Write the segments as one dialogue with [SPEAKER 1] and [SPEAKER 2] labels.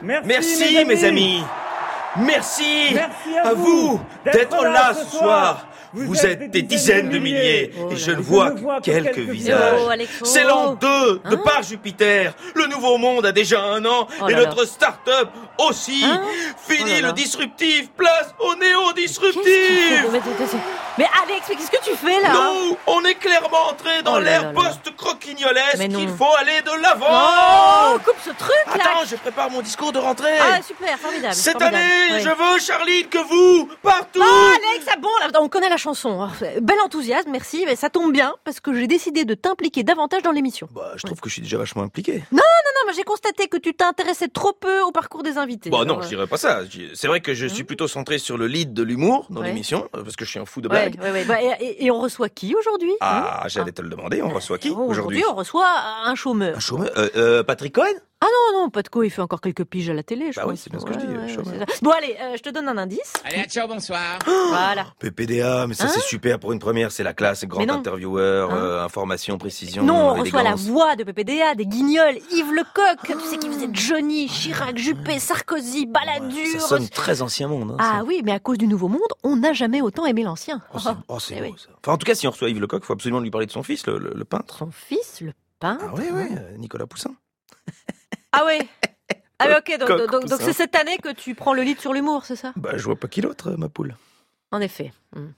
[SPEAKER 1] Merci mes amis. Merci à vous d'être là ce soir. Vous êtes des dizaines de milliers et je ne vois que quelques visages. C'est l'an 2 de Par Jupiter. Le nouveau monde a déjà 1 an et notre start-up aussi. Fini le disruptif, place au néo-disruptif.
[SPEAKER 2] Mais Alex, mais qu'est-ce que tu fais là?
[SPEAKER 1] Nous, on est clairement entré dans l'ère post-croquignolesque. Il faut aller de l'avant.
[SPEAKER 2] Oh, coupe ce truc là.
[SPEAKER 1] Attends, je prépare mon discours de rentrée.
[SPEAKER 2] Ah super, formidable.
[SPEAKER 1] Cette année, je veux, Charline, que vous, partout.
[SPEAKER 2] Non, Alex, c'est bon, là, on connaît la chanson. Bel enthousiasme, merci, mais ça tombe bien parce que j'ai décidé de t'impliquer davantage dans l'émission.
[SPEAKER 1] Bah, je trouve que je suis déjà vachement impliqué.
[SPEAKER 2] Non, mais j'ai constaté que tu t'intéressais trop peu au parcours des invités.
[SPEAKER 1] Bah non, je dirais pas ça. C'est vrai que je suis plutôt centré sur le lead de l'humour dans l'émission, parce que je suis un fou de blagues.
[SPEAKER 2] Bah, et on reçoit qui aujourd'hui?
[SPEAKER 1] J'allais te le demander, on reçoit qui
[SPEAKER 2] aujourd'hui? On reçoit un chômeur.
[SPEAKER 1] Un chômeur Patrick Cohen?
[SPEAKER 2] Ah non, pas de quoi, il fait encore quelques piges à la télé, je crois.
[SPEAKER 1] Oui, c'est bien ce que je dis, chômeur.
[SPEAKER 2] Bon allez, je te donne un indice.
[SPEAKER 3] Allez, ciao, bonsoir.
[SPEAKER 2] Voilà.
[SPEAKER 1] PPDA, mais ça c'est super pour une première, c'est la classe, grand intervieweur, information, précision,
[SPEAKER 2] non, on
[SPEAKER 1] élégance.
[SPEAKER 2] reçoit la voix de PPDA, des Guignols, Yves Lecoq, tu sais qui faisait Johnny, Chirac, Juppé, Sarkozy, Balladur.
[SPEAKER 1] Ça sonne très ancien monde.
[SPEAKER 2] Ah oui, mais à cause du nouveau monde, on n'a jamais autant aimé l'ancien.
[SPEAKER 1] C'est beau ça. Enfin, en tout cas, si on reçoit Yves Lecoq, il faut absolument lui parler de son fils, le peintre.
[SPEAKER 2] Son fils, le peintre?
[SPEAKER 1] Ah oui, Nicolas Poussin.
[SPEAKER 2] Ah oui. Ah oui, ok, donc c'est cette année que tu prends le lead sur l'humour, c'est ça?
[SPEAKER 1] Bah je vois pas qui l'autre, ma poule.
[SPEAKER 2] En effet.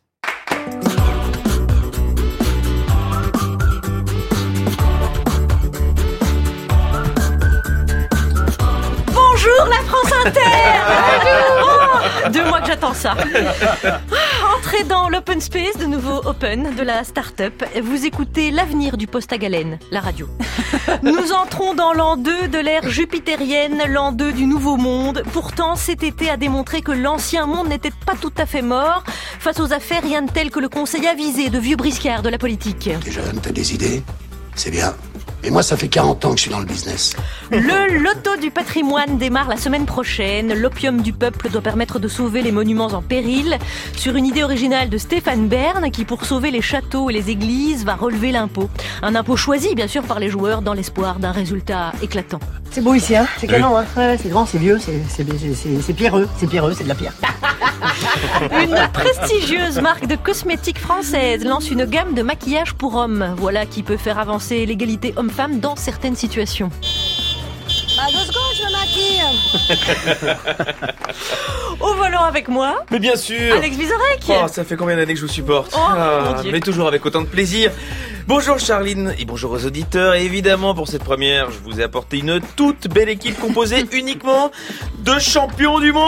[SPEAKER 2] Bonjour la France Inter. 2 mois que j'attends ça. Entrez dans l'open space, de nouveau open, de la start-up. Vous écoutez l'avenir du poste à galène, la radio. Nous entrons dans l'an 2 de l'ère jupitérienne, l'an 2 du nouveau monde. Pourtant, cet été a démontré que l'ancien monde n'était pas tout à fait mort. Face aux affaires, rien de tel que le conseil avisé de vieux briscards de la politique.
[SPEAKER 4] T'es jeune, t'as des idées, c'est bien. Mais moi, ça fait 40 ans que je suis dans le business.
[SPEAKER 2] Le loto du patrimoine démarre la semaine prochaine. L'opium du peuple doit permettre de sauver les monuments en péril. Sur une idée originale de Stéphane Bern, qui pour sauver les châteaux et les églises va relever l'impôt. Un impôt choisi, bien sûr, par les joueurs dans l'espoir d'un résultat éclatant.
[SPEAKER 5] C'est beau ici, hein. C'est canon, hein. Ouais, c'est grand, c'est vieux, c'est pierreux. C'est pierreux, c'est de la pierre.
[SPEAKER 2] Une prestigieuse marque de cosmétiques française lance une gamme de maquillage pour hommes. Voilà qui peut faire avancer l'égalité homme-femme dans certaines situations.
[SPEAKER 5] 2 secondes, je me maquille.
[SPEAKER 2] Au volant avec moi,
[SPEAKER 1] Mais bien sûr.
[SPEAKER 2] Alex Vizorek.
[SPEAKER 1] Oh, ça fait combien d'années que je vous supporte.
[SPEAKER 2] Mon Dieu.
[SPEAKER 1] Mais toujours avec autant de plaisir. Bonjour Charline et bonjour aux auditeurs. Et évidemment, pour cette première, je vous ai apporté une toute belle équipe composée uniquement de champions du monde.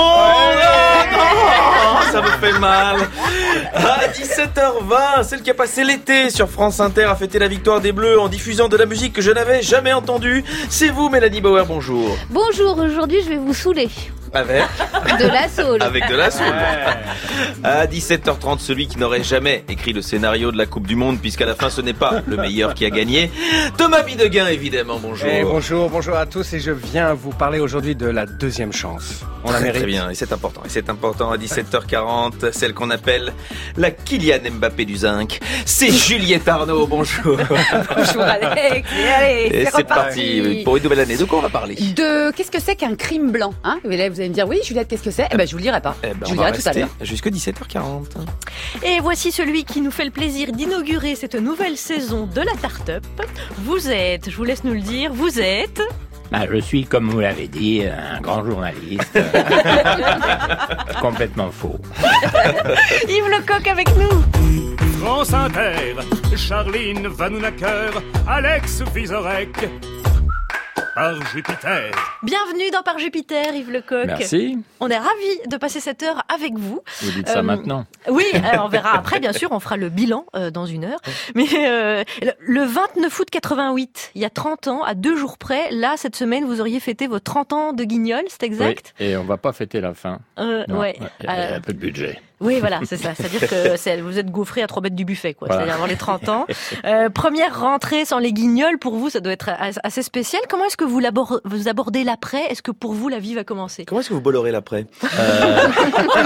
[SPEAKER 1] Non, ça me fait mal. À 17h20, celle qui a passé l'été sur France Inter a fêté la victoire des Bleus en diffusant de la musique que je n'avais jamais entendue. C'est vous, Mélanie Bauer, bonjour.
[SPEAKER 6] Bonjour, aujourd'hui je vais vous saouler.
[SPEAKER 1] Avec
[SPEAKER 6] de la soul.
[SPEAKER 1] Avec de la soul. À 17h30, celui qui n'aurait jamais écrit le scénario de la Coupe du Monde, puisqu'à la fin ce n'est pas le meilleur qui a gagné. Thomas Bidegain, évidemment, bonjour.
[SPEAKER 7] Et bonjour à tous, et je viens vous parler aujourd'hui de la deuxième chance. On la mérite.
[SPEAKER 1] Très bien, et c'est important à 17h40, celle qu'on appelle la Kylian Mbappé du zinc. C'est Juliette Arnaud, bonjour.
[SPEAKER 6] Bonjour Alex, et
[SPEAKER 1] c'est parti pour une nouvelle année. De quoi on va parler?
[SPEAKER 6] De qu'est-ce que c'est qu'un crime blanc, hein? Vous allez me dire oui, Juliette, qu'est-ce que c'est? Eh ben je vous le dirai pas. Je vous le dirai tout à l'heure.
[SPEAKER 1] Jusque 17h40.
[SPEAKER 2] Et voici celui qui nous fait le plaisir d'inaugurer cette nouvelle saison de la Start-up. Vous êtes, je vous laisse nous le dire, vous êtes...
[SPEAKER 8] je suis, comme vous l'avez dit, un grand journaliste. Complètement faux.
[SPEAKER 2] Yves Lecoq avec nous.
[SPEAKER 9] France Inter, Charline Vanhoenacker, Alex Vizorek. Par Jupiter.
[SPEAKER 2] Bienvenue dans Par Jupiter, Yves Lecoq.
[SPEAKER 8] Merci.
[SPEAKER 2] On est ravis de passer cette heure avec vous.
[SPEAKER 8] Vous dites ça maintenant?
[SPEAKER 2] Oui, on verra après, bien sûr, on fera le bilan dans 1 heure. Mais le 29 août 88, il y a 30 ans, à 2 jours près, là, cette semaine, vous auriez fêté vos 30 ans de Guignol, c'est exact?
[SPEAKER 8] Oui, et on va pas fêter la fin.
[SPEAKER 2] Ouais.
[SPEAKER 8] Il y a un peu de budget.
[SPEAKER 2] Oui, voilà, c'est ça. C'est-à-dire que vous êtes gaufré à 3 mètres du buffet, quoi. Voilà. C'est-à-dire avant les 30 ans. Première rentrée sans les Guignols, pour vous, ça doit être assez spécial. Comment est-ce que vous abordez l'après? Est-ce que pour vous, la vie va commencer?
[SPEAKER 1] Comment est-ce que vous bollorez l'après?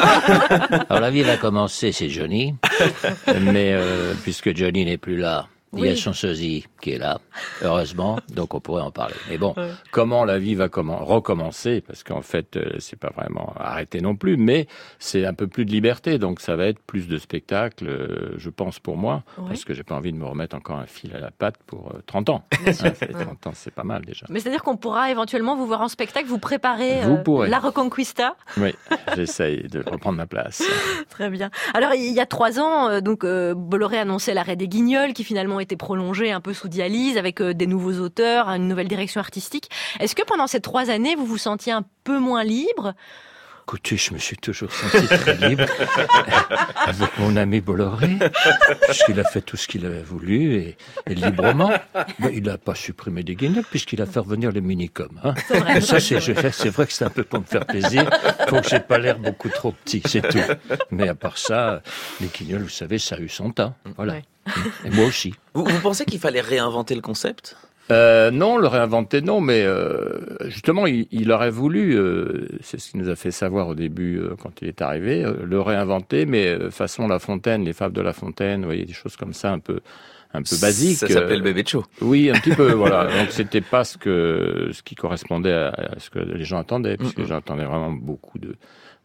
[SPEAKER 8] Alors la vie va commencer, c'est Johnny. Mais puisque Johnny n'est plus là, Il y a son sosie qui est là, heureusement, donc on pourrait en parler. Mais bon, comment la vie va recommencer, parce qu'en fait, c'est pas vraiment arrêté non plus, mais c'est un peu plus de liberté, donc ça va être plus de spectacles, je pense pour moi, parce que j'ai pas envie de me remettre encore un fil à la patte pour 30 ans. 30 ans, c'est pas mal déjà.
[SPEAKER 2] Mais c'est-à-dire qu'on pourra éventuellement vous voir en spectacle, vous préparer la Reconquista.
[SPEAKER 8] Oui, j'essaye de reprendre ma place.
[SPEAKER 2] Très bien. Alors, il y a 3 ans, Bolloré annonçait l'arrêt des Guignols, qui finalement était prolongé un peu sous dialyse, avec des nouveaux auteurs, une nouvelle direction artistique. Est-ce que pendant ces 3 années, vous vous sentiez un peu moins libre ?
[SPEAKER 8] Écoutez, je me suis toujours senti très libre avec mon ami Bolloré, puisqu'il a fait tout ce qu'il avait voulu et librement. Mais il n'a pas supprimé des Guignols puisqu'il a fait revenir les Minicom.
[SPEAKER 2] C'est vrai.
[SPEAKER 8] Ça, c'est vrai que c'est un peu pour me faire plaisir. Faut que j'ai pas l'air beaucoup trop petit, c'est tout. Mais à part ça, les Guignols, vous savez, ça a eu son temps. Voilà. Ouais. Et moi aussi.
[SPEAKER 1] Vous pensez qu'il fallait réinventer le concept ?
[SPEAKER 8] Non, le réinventer, non, mais justement, il aurait voulu, c'est ce qu'il nous a fait savoir au début quand il est arrivé, le réinventer, mais façon La Fontaine, les fables de La Fontaine, vous voyez, des choses comme ça, un peu basiques.
[SPEAKER 1] Ça s'appelle Bébé de Show.
[SPEAKER 8] Oui, un petit peu, voilà. Donc c'était pas ce qui correspondait à ce que les gens attendaient, puisque les gens attendaient vraiment beaucoup de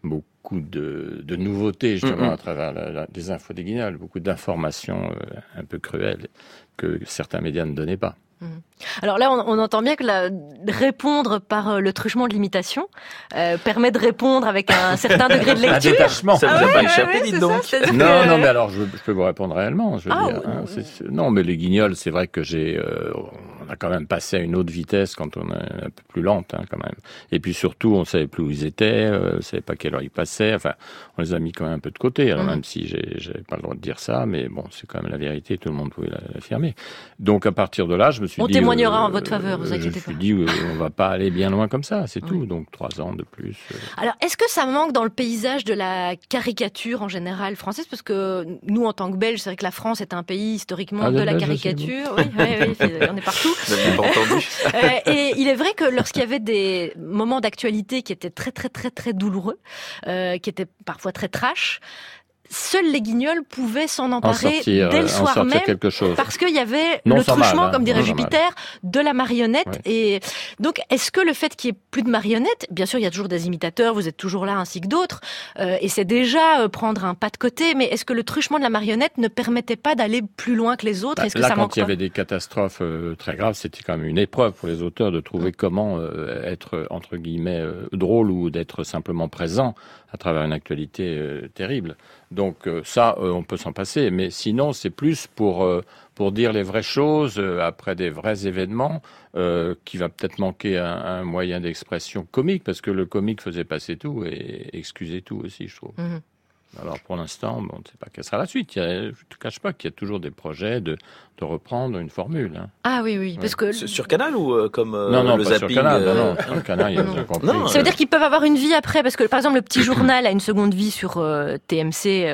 [SPEAKER 8] nouveautés, justement, à travers des infos des Guignols, beaucoup d'informations un peu cruelles que certains médias ne donnaient pas.
[SPEAKER 2] Alors là, on entend bien que répondre par le truchement de l'imitation permet de répondre avec un certain degré de lecture.
[SPEAKER 8] Un détachement.
[SPEAKER 1] Ça vous a pas échappé, dites donc.
[SPEAKER 8] Non, mais alors je peux vous répondre réellement. Je veux dire, non, mais les Guignols, c'est vrai que on a quand même passé à une autre vitesse quand on est un peu plus lente, quand même. Et puis surtout, on savait plus où ils étaient, on savait pas quelle heure ils passaient. Enfin, on les a mis quand même un peu de côté. Alors même si j'avais pas le droit de dire ça, mais bon, c'est quand même la vérité. Tout le monde pouvait l'affirmer. Donc à partir de là, je me suis dit.
[SPEAKER 2] On témoignera en votre faveur, vous inquiétez pas.
[SPEAKER 8] Je me suis dit, on va pas aller bien loin comme ça, c'est tout. Donc 3 ans de plus.
[SPEAKER 2] Alors, est-ce que ça manque dans le paysage de la caricature en général française ? Parce que nous, en tant que Belges, c'est vrai que la France est un pays historiquement de la caricature. Oui, on est partout.
[SPEAKER 1] Vous n'avez pas entendu.
[SPEAKER 2] Et il est vrai que lorsqu'il y avait des moments d'actualité qui étaient très, très, très, très douloureux, qui étaient parfois très trash, seuls les Guignols pouvaient s'en emparer dès le soir même, parce qu'il y avait le truchement, comme dirait Jupiter, de la marionnette. Ouais. Et donc, est-ce que le fait qu'il n'y ait plus de marionnettes, bien sûr, il y a toujours des imitateurs, vous êtes toujours là ainsi que d'autres, et c'est déjà prendre un pas de côté, mais est-ce que le truchement de la marionnette ne permettait pas d'aller plus loin que les autres ? Est-ce que
[SPEAKER 8] là,
[SPEAKER 2] ça manque
[SPEAKER 8] quand il y avait des catastrophes très graves, c'était quand même une épreuve pour les auteurs de trouver comment être, entre guillemets, drôle ou d'être simplement présent à travers une actualité terrible. Donc ça, on peut s'en passer, mais sinon c'est plus pour dire les vraies choses après des vrais événements, qui va peut-être manquer un moyen d'expression comique, parce que le comique faisait passer tout et excusait tout aussi, je trouve. Mmh. Alors pour l'instant, on ne sait pas quelle sera la suite. Je ne te cache pas qu'il y a toujours des projets de reprendre une formule.
[SPEAKER 2] Ah oui, parce que...
[SPEAKER 1] Sur Canal ou comme
[SPEAKER 8] non,
[SPEAKER 1] le
[SPEAKER 8] pas
[SPEAKER 1] zapping
[SPEAKER 8] sur Canal, non, sur Canal, il y a déjà compris.
[SPEAKER 2] Ça veut dire qu'ils peuvent avoir une vie après, parce que par exemple le petit journal a une seconde vie sur TMC...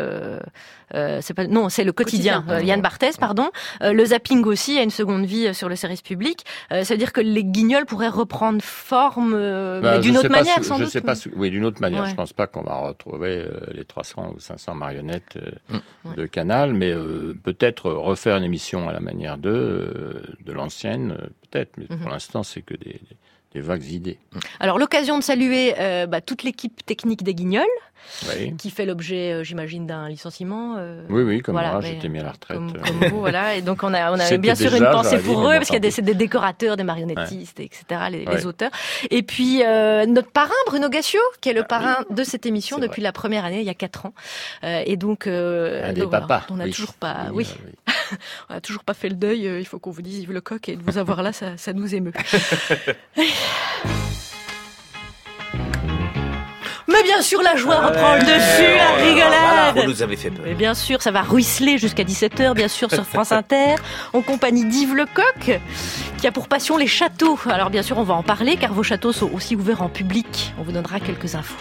[SPEAKER 2] c'est le quotidien. Yann Barthès, pardon. Le zapping aussi a une seconde vie sur le service public. Ça veut dire que les Guignols pourraient reprendre forme, mais d'une autre manière, sans doute.
[SPEAKER 8] Oui, d'une autre manière. Ouais. Je pense pas qu'on va retrouver les 300 ou 500 marionnettes de Canal, mais peut-être refaire une émission à la manière de l'ancienne, peut-être. Mais pour l'instant, c'est que des vagues idées.
[SPEAKER 2] Alors, l'occasion de saluer toute l'équipe technique des Guignols, qui fait l'objet, j'imagine, d'un licenciement.
[SPEAKER 8] Oui, comme moi, j'étais mis à la retraite.
[SPEAKER 2] Comme vous, voilà. Et donc, on a bien sûr une pensée pour eux, parce qu'il y a des décorateurs, des marionnettistes, etc., les auteurs. Et puis, notre parrain, Bruno Gassio, qui est le parrain de cette émission depuis la première année, il y a 4 ans. Et donc, on n'a toujours pas... Oui. On n'a toujours pas fait le deuil, il faut qu'on vous dise Yves Lecoq, et de vous avoir là, ça nous émeut. Mais bien sûr, la joie reprend le dessus, la rigolade.
[SPEAKER 1] Vous nous avez fait peur.
[SPEAKER 2] Mais bien sûr, ça va ruisseler jusqu'à 17h, bien sûr, sur France Inter, en compagnie d'Yves Lecoq, qui a pour passion les châteaux. Alors bien sûr, on va en parler, car vos châteaux sont aussi ouverts en public. On vous donnera quelques infos.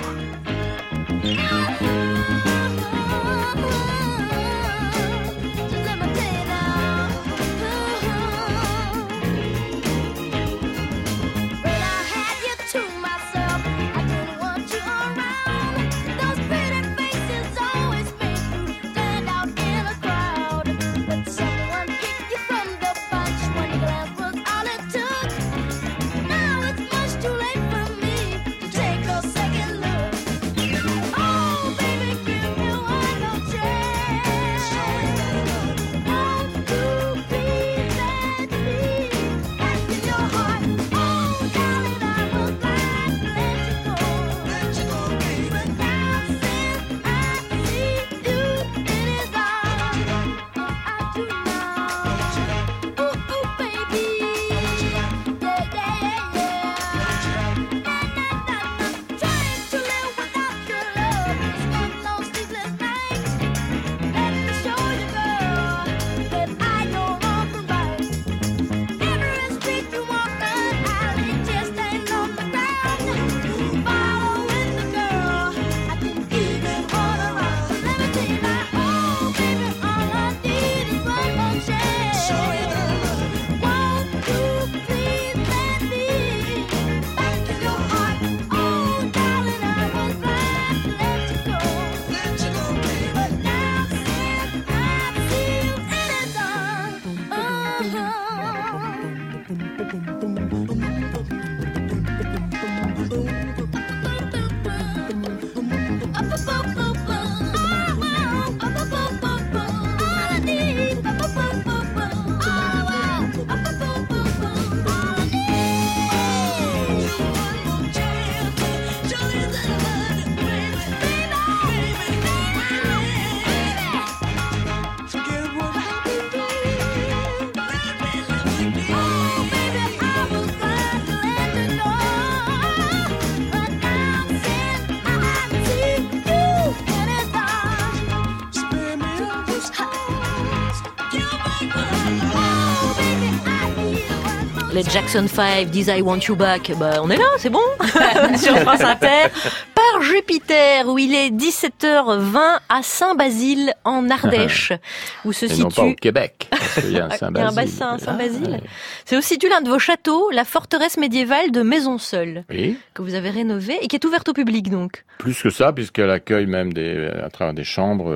[SPEAKER 2] Les Jackson 5, This I Want You Back, bah on est là, c'est bon. Sur France Inter. Par Jupiter, où il est 17h20 à Saint-Basile, en Ardèche, où se situe...
[SPEAKER 8] non pas au Québec, parce qu'il y a un Saint-Basile.
[SPEAKER 2] Il y a un bassin à Saint-Basile. Ouais. C'est aussi l'un de vos châteaux, la forteresse médiévale de Maisonseul, oui, que vous avez rénovée et qui est ouverte au public, donc.
[SPEAKER 8] Plus que ça, puisqu'elle accueille même à travers des chambres,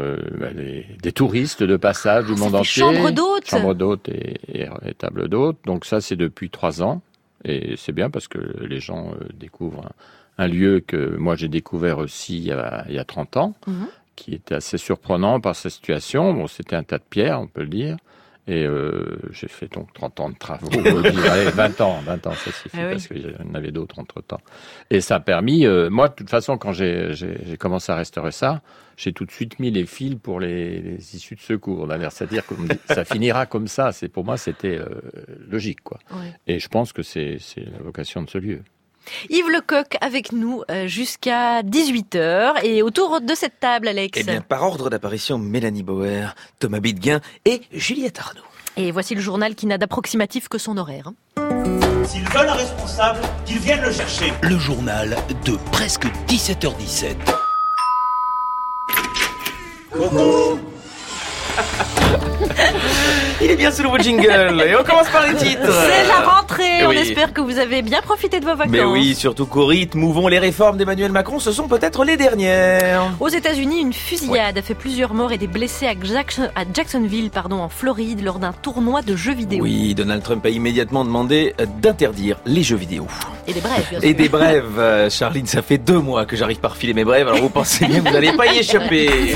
[SPEAKER 8] des touristes de passage du monde entier.
[SPEAKER 2] Chambre d'hôtes.
[SPEAKER 8] Chambre d'hôtes et table d'hôtes. Donc ça, c'est depuis 3 ans. Et c'est bien parce que les gens découvrent un lieu que moi j'ai découvert aussi il y a 30 ans, qui était assez surprenant par sa situation. Bon, c'était un tas de pierres, on peut le dire. Et j'ai fait donc 30 ans de travaux. Allez, 20 ans, ça suffit, parce qu'il y en avait d'autres entre-temps. Et ça a permis... moi, de toute façon, quand j'ai commencé à restaurer ça, j'ai tout de suite mis les fils pour les issues de secours. C'est-à-dire que ça finira comme ça. Pour moi, c'était logique, quoi. Ouais. Et je pense que c'est la vocation de ce lieu.
[SPEAKER 2] Yves Lecoq avec nous jusqu'à 18h. Et autour de cette table, Alex.
[SPEAKER 1] Eh bien, par ordre d'apparition, Mélanie Bauer, Thomas Bidguin et Juliette Arnaud.
[SPEAKER 2] Et voici le journal qui n'a d'approximatif que son horaire.
[SPEAKER 3] S'ils veulent un responsable, qu'ils viennent le chercher.
[SPEAKER 10] Le journal de presque 17h17.
[SPEAKER 1] Coucou. Il est bien ce nouveau jingle et on commence par les titres.
[SPEAKER 2] C'est la rentrée, on espère que vous avez bien profité de vos vacances.
[SPEAKER 1] Mais oui, surtout qu'au rythme où vont les réformes d'Emmanuel Macron, ce sont peut-être les dernières.
[SPEAKER 2] Aux États-Unis, une fusillade a fait plusieurs morts et des blessés à Jacksonville, en Floride, lors d'un tournoi de jeux vidéo.
[SPEAKER 1] Oui, Donald Trump a immédiatement demandé d'interdire les jeux vidéo.
[SPEAKER 2] Et des brèves, bien sûr.
[SPEAKER 1] Et des brèves. Charline, ça fait 2 mois que j'arrive pas à refiler mes brèves, alors vous pensez bien que vous n'allez pas y échapper.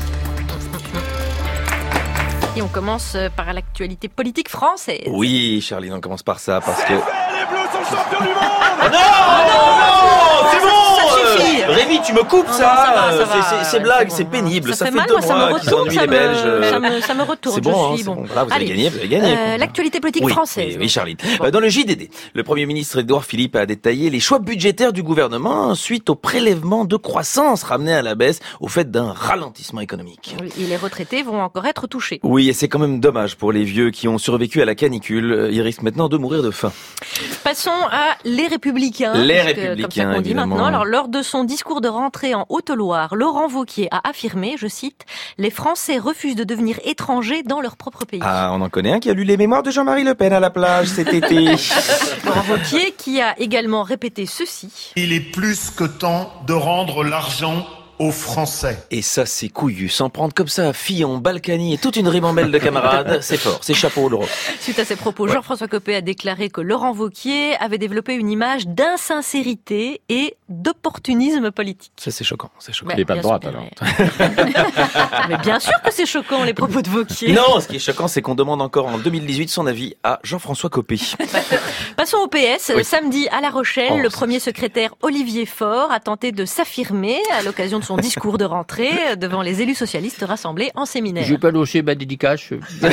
[SPEAKER 2] Et on commence par l'actualité politique française.
[SPEAKER 1] Oui, Charline, on commence par ça parce que...
[SPEAKER 3] Les Bleus sont champions du monde.
[SPEAKER 1] Non, c'est bon. Rémi, tu me coupes ça.
[SPEAKER 2] Non, ça va.
[SPEAKER 1] C'est blague, c'est pénible. Ça fait
[SPEAKER 2] mal,
[SPEAKER 1] 2 mois qu'ils ennuient les Belges.
[SPEAKER 2] Ça me retourne.
[SPEAKER 1] C'est bon,
[SPEAKER 2] je suis bon.
[SPEAKER 1] Là, vous avez gagné.
[SPEAKER 2] L'actualité politique française.
[SPEAKER 1] Oui, Charline. Bon. Dans le JDD, le Premier ministre Édouard Philippe a détaillé les choix budgétaires du gouvernement suite au prélèvement de croissance ramené à la baisse au fait d'un ralentissement économique.
[SPEAKER 2] Oui, et les retraités vont encore être touchés.
[SPEAKER 1] Oui, et c'est quand même dommage pour les vieux qui ont survécu à la canicule. Ils risquent maintenant de mourir de faim.
[SPEAKER 2] Passons à Les Républicains.
[SPEAKER 1] Les Républicains,
[SPEAKER 2] comme ça qu'on dit
[SPEAKER 1] évidemment.
[SPEAKER 2] maintenant. Alors, lors de son discours de rentrée en Haute-Loire, Laurent Wauquiez a affirmé, je cite, « Les Français refusent de devenir étrangers dans leur propre pays ».
[SPEAKER 1] Ah, on en connaît un qui a lu les mémoires de Jean-Marie Le Pen à la plage cet été.
[SPEAKER 2] Laurent Wauquiez qui a également répété ceci.
[SPEAKER 11] Il est plus que temps de rendre l'argent aux Français.
[SPEAKER 1] Et ça, c'est couillu. S'en prendre comme ça à Fillon, Balkany et toute une ribambelle de camarades, c'est fort. C'est chapeau, Laurent.
[SPEAKER 2] Suite à ces propos, Jean-François Copé a déclaré que Laurent Wauquiez avait développé une image d'insincérité et d'opportunisme politique.
[SPEAKER 1] Ça, c'est choquant. C'est choquant.
[SPEAKER 8] Il n'est pas de droite, alors.
[SPEAKER 2] Mais bien sûr que c'est choquant, les propos de Wauquiez.
[SPEAKER 1] Non, ce qui est choquant, c'est qu'on demande encore en 2018 son avis à Jean-François Copé.
[SPEAKER 2] Passons au PS. Oui. Samedi, à La Rochelle, le premier secrétaire Olivier Faure a tenté de s'affirmer à l'occasion de son discours de rentrée devant les élus socialistes rassemblés en séminaire.
[SPEAKER 8] Je vais pas lâcher ma dédicace.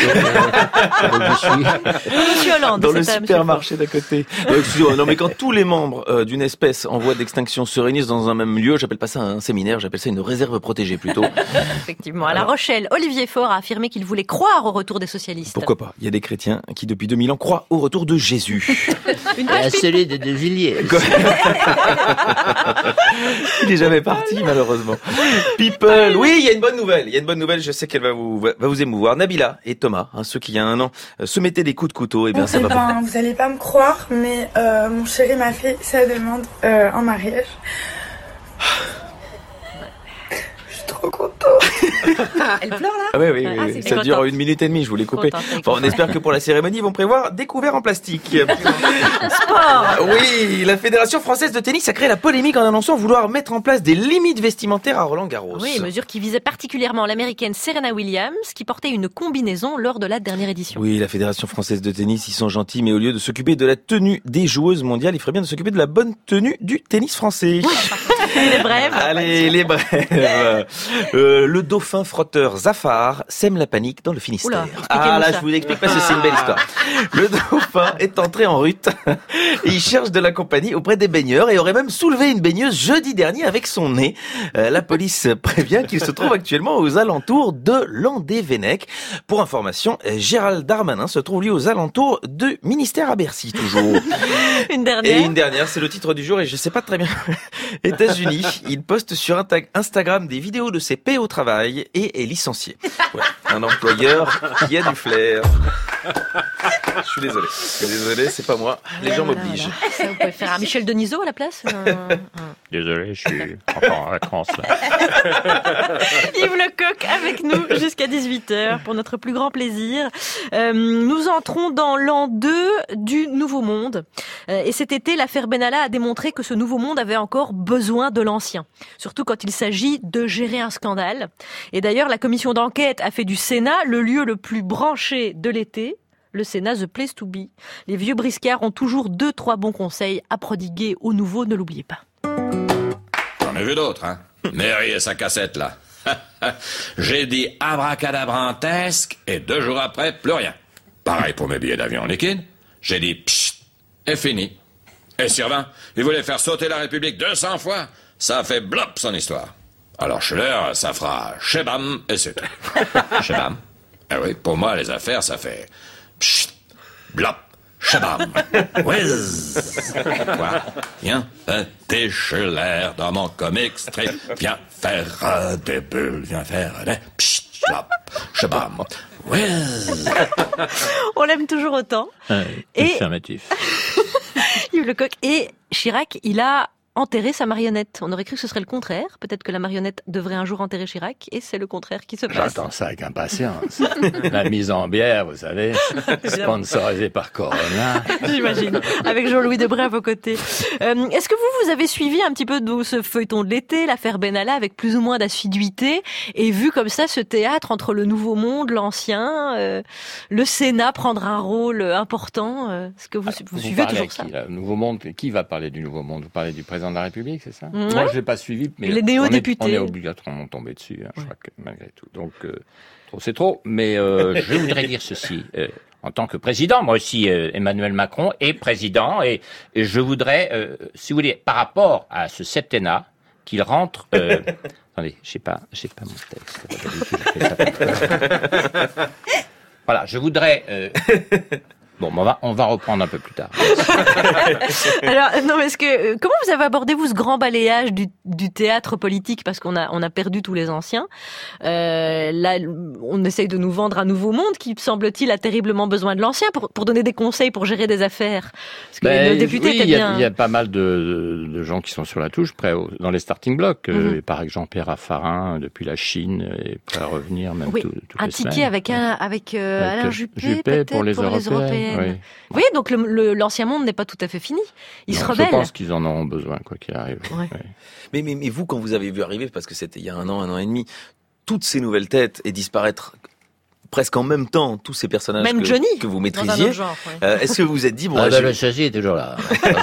[SPEAKER 2] Monsieur Hollande.
[SPEAKER 1] Dans le supermarché d'à côté. Excusez-moi, non mais quand tous les membres d'une espèce en voie d'extinction se réunissent dans un même lieu, j'appelle pas ça un séminaire, j'appelle ça une réserve protégée plutôt.
[SPEAKER 2] Effectivement. À La Rochelle, Olivier Faure a affirmé qu'il voulait croire au retour des socialistes.
[SPEAKER 1] Pourquoi pas? Il y a des chrétiens qui depuis 2000 ans croient au retour de Jésus.
[SPEAKER 8] Celui de Villiers.
[SPEAKER 1] Il n'est jamais parti malheureusement. People, oui, il y a une bonne nouvelle, je sais qu'elle va vous émouvoir. Nabila et Thomas, ceux qui il y a 1 an se mettaient des coups de couteau, et bien ça va pas.
[SPEAKER 12] Vous allez pas me croire, mais mon chéri m'a fait sa demande en mariage. Je suis trop contente.
[SPEAKER 6] Elle pleure là?
[SPEAKER 13] Ah oui. Ça dure 1 minute et demie, je voulais couper. On espère que pour la cérémonie, ils vont prévoir des couverts en plastique.
[SPEAKER 2] Sport.
[SPEAKER 13] Oui, la Fédération française de tennis a créé la polémique en annonçant vouloir mettre en place des limites vestimentaires à Roland-Garros.
[SPEAKER 2] Oui, mesure qui visait particulièrement l'américaine Serena Williams, qui portait une combinaison lors de la dernière édition.
[SPEAKER 13] Oui, la Fédération française de tennis, ils sont gentils, mais au lieu de s'occuper de la tenue des joueuses mondiales, il ferait bien de s'occuper de la bonne tenue du tennis français.
[SPEAKER 2] Les brèves.
[SPEAKER 13] Allez, les brèves. Le dauphin frotteur Zafar sème la panique dans le Finistère. Je vous explique parce que c'est une belle histoire. Le dauphin est entré en rut et il cherche de la compagnie auprès des baigneurs et aurait même soulevé une baigneuse jeudi dernier avec son nez. La police prévient qu'il se trouve actuellement aux alentours de Landévennec. Pour information, Gérald Darmanin se trouve lui aux alentours du ministère à Bercy, toujours.
[SPEAKER 2] Une dernière.
[SPEAKER 13] Et une dernière, c'est le titre du jour et je sais pas très bien. États-Unis, il poste sur Instagram des vidéos de ses paix au travail et est licencié. Ouais, un employeur qui a du flair. Je suis désolé, c'est pas moi. Les gens m'obligent.
[SPEAKER 2] Ça, vous pouvez faire un Michel Denisot à la place.
[SPEAKER 8] Désolé, je suis encore en vacances là.
[SPEAKER 2] Yves Lecoq avec nous jusqu'à 18h pour notre plus grand plaisir. Nous entrons dans l'an 2 du Nouveau Monde. Et cet été, l'affaire Benalla a démontré que ce Nouveau Monde avait encore besoin de l'ancien. Surtout quand il s'agit de gérer un scandale. Et d'ailleurs, la commission d'enquête a fait du Sénat le lieu le plus branché de l'été. Le Sénat, the place to be. Les vieux briscards ont toujours 2-3 bons conseils à prodiguer aux nouveaux, ne l'oubliez pas.
[SPEAKER 14] J'en ai vu d'autres, hein. Mary et sa cassette, là. J'ai dit abracadabrantesque et 2 jours après, plus rien. Pareil pour mes billets d'avion en liquide. J'ai dit pchit et fini. Et Sylvain, il voulait faire sauter la République 200 fois. Ça a fait blop son histoire. Alors Scheller, ça fera chebam et c'est tout. Chebam. Ah oui, pour moi, les affaires, ça fait pchit, blop, chabam, whiz. Quoi? Viens, t'es Scheller dans mon comic strip. Viens faire des bulles, viens faire des pchit, blop, chabam, whiz.
[SPEAKER 2] On l'aime toujours autant.
[SPEAKER 8] Affirmatif.
[SPEAKER 2] Yves Lecoq. Et Chirac, il a enterrer sa marionnette. On aurait cru que ce serait le contraire. Peut-être que la marionnette devrait un jour enterrer Chirac, et c'est le contraire qui se passe.
[SPEAKER 8] J'attends ça avec impatience. La mise en bière, vous savez, sponsorisée par Corona.
[SPEAKER 2] J'imagine. Avec Jean-Louis Debré à vos côtés. Est-ce que vous avez suivi un petit peu ce feuilleton de l'été, l'affaire Benalla, avec plus ou moins d'assiduité, et vu comme ça ce théâtre entre le Nouveau Monde, l'ancien, le Sénat prendre un rôle important? Est-ce que vous suivez toujours ça?
[SPEAKER 8] Le Nouveau Monde, qui va parler du Nouveau Monde? Vous parlez du président de la République, c'est ça?
[SPEAKER 2] Ouais.
[SPEAKER 8] Moi, je l'ai pas suivi, mais
[SPEAKER 2] les néo-députés.
[SPEAKER 8] On est obligatoirement tombé dessus, hein, je crois que malgré tout. Donc, trop c'est trop. Mais je voudrais dire ceci. En tant que président, moi aussi, Emmanuel Macron est président, et je voudrais, si vous voulez, par rapport à ce septennat, qu'il rentre... attendez, j'ai pas mon texte. Voilà, je voudrais... Bon, on va reprendre un peu plus tard.
[SPEAKER 2] Alors, non, mais comment vous avez abordé, vous, ce grand balayage du théâtre politique, parce qu'on a perdu tous les anciens. Là, on essaye de nous vendre un nouveau monde qui, semble-t-il, a terriblement besoin de l'ancien pour donner des conseils, pour gérer des affaires. Parce que le député était bien...
[SPEAKER 8] Il y a pas mal de gens qui sont sur la touche, prêts dans les starting blocks. Par exemple, Jean-Pierre Raffarin, depuis la Chine, est prêt à revenir, même toutes les semaines.
[SPEAKER 2] Un ticket avec Alain Juppé, peut-être,
[SPEAKER 8] pour les Européens.
[SPEAKER 2] Oui, donc l'ancien monde n'est pas tout à fait fini. Il se rebelle.
[SPEAKER 8] Je pense qu'ils en auront besoin, quoi qu'il arrive.
[SPEAKER 2] Ouais.
[SPEAKER 13] Ouais. Mais vous, quand vous avez vu arriver, parce que c'était il y a un an et demi, toutes ces nouvelles têtes et disparaître presque en même temps tous ces personnages
[SPEAKER 2] même
[SPEAKER 13] que vous maîtrisiez,
[SPEAKER 2] genre,
[SPEAKER 13] est-ce que vous vous êtes dit
[SPEAKER 8] le châssis est toujours là.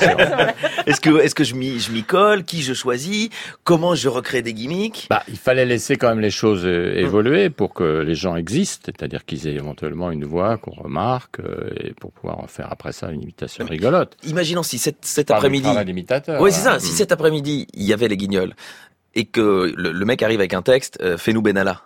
[SPEAKER 13] est-ce que je m'y colle, qui je choisis, comment je recrée des gimmicks?
[SPEAKER 8] Il fallait laisser quand même les choses évoluer pour que les gens existent, c'est-à-dire qu'ils aient éventuellement une voix qu'on remarque, et pour pouvoir en faire après ça une imitation rigolote.
[SPEAKER 13] Imaginons si cet après-midi,
[SPEAKER 8] oui,
[SPEAKER 13] c'est ça. Si cet après-midi il y avait les Guignols et que le mec arrive avec un texte, fais-nous Benalla.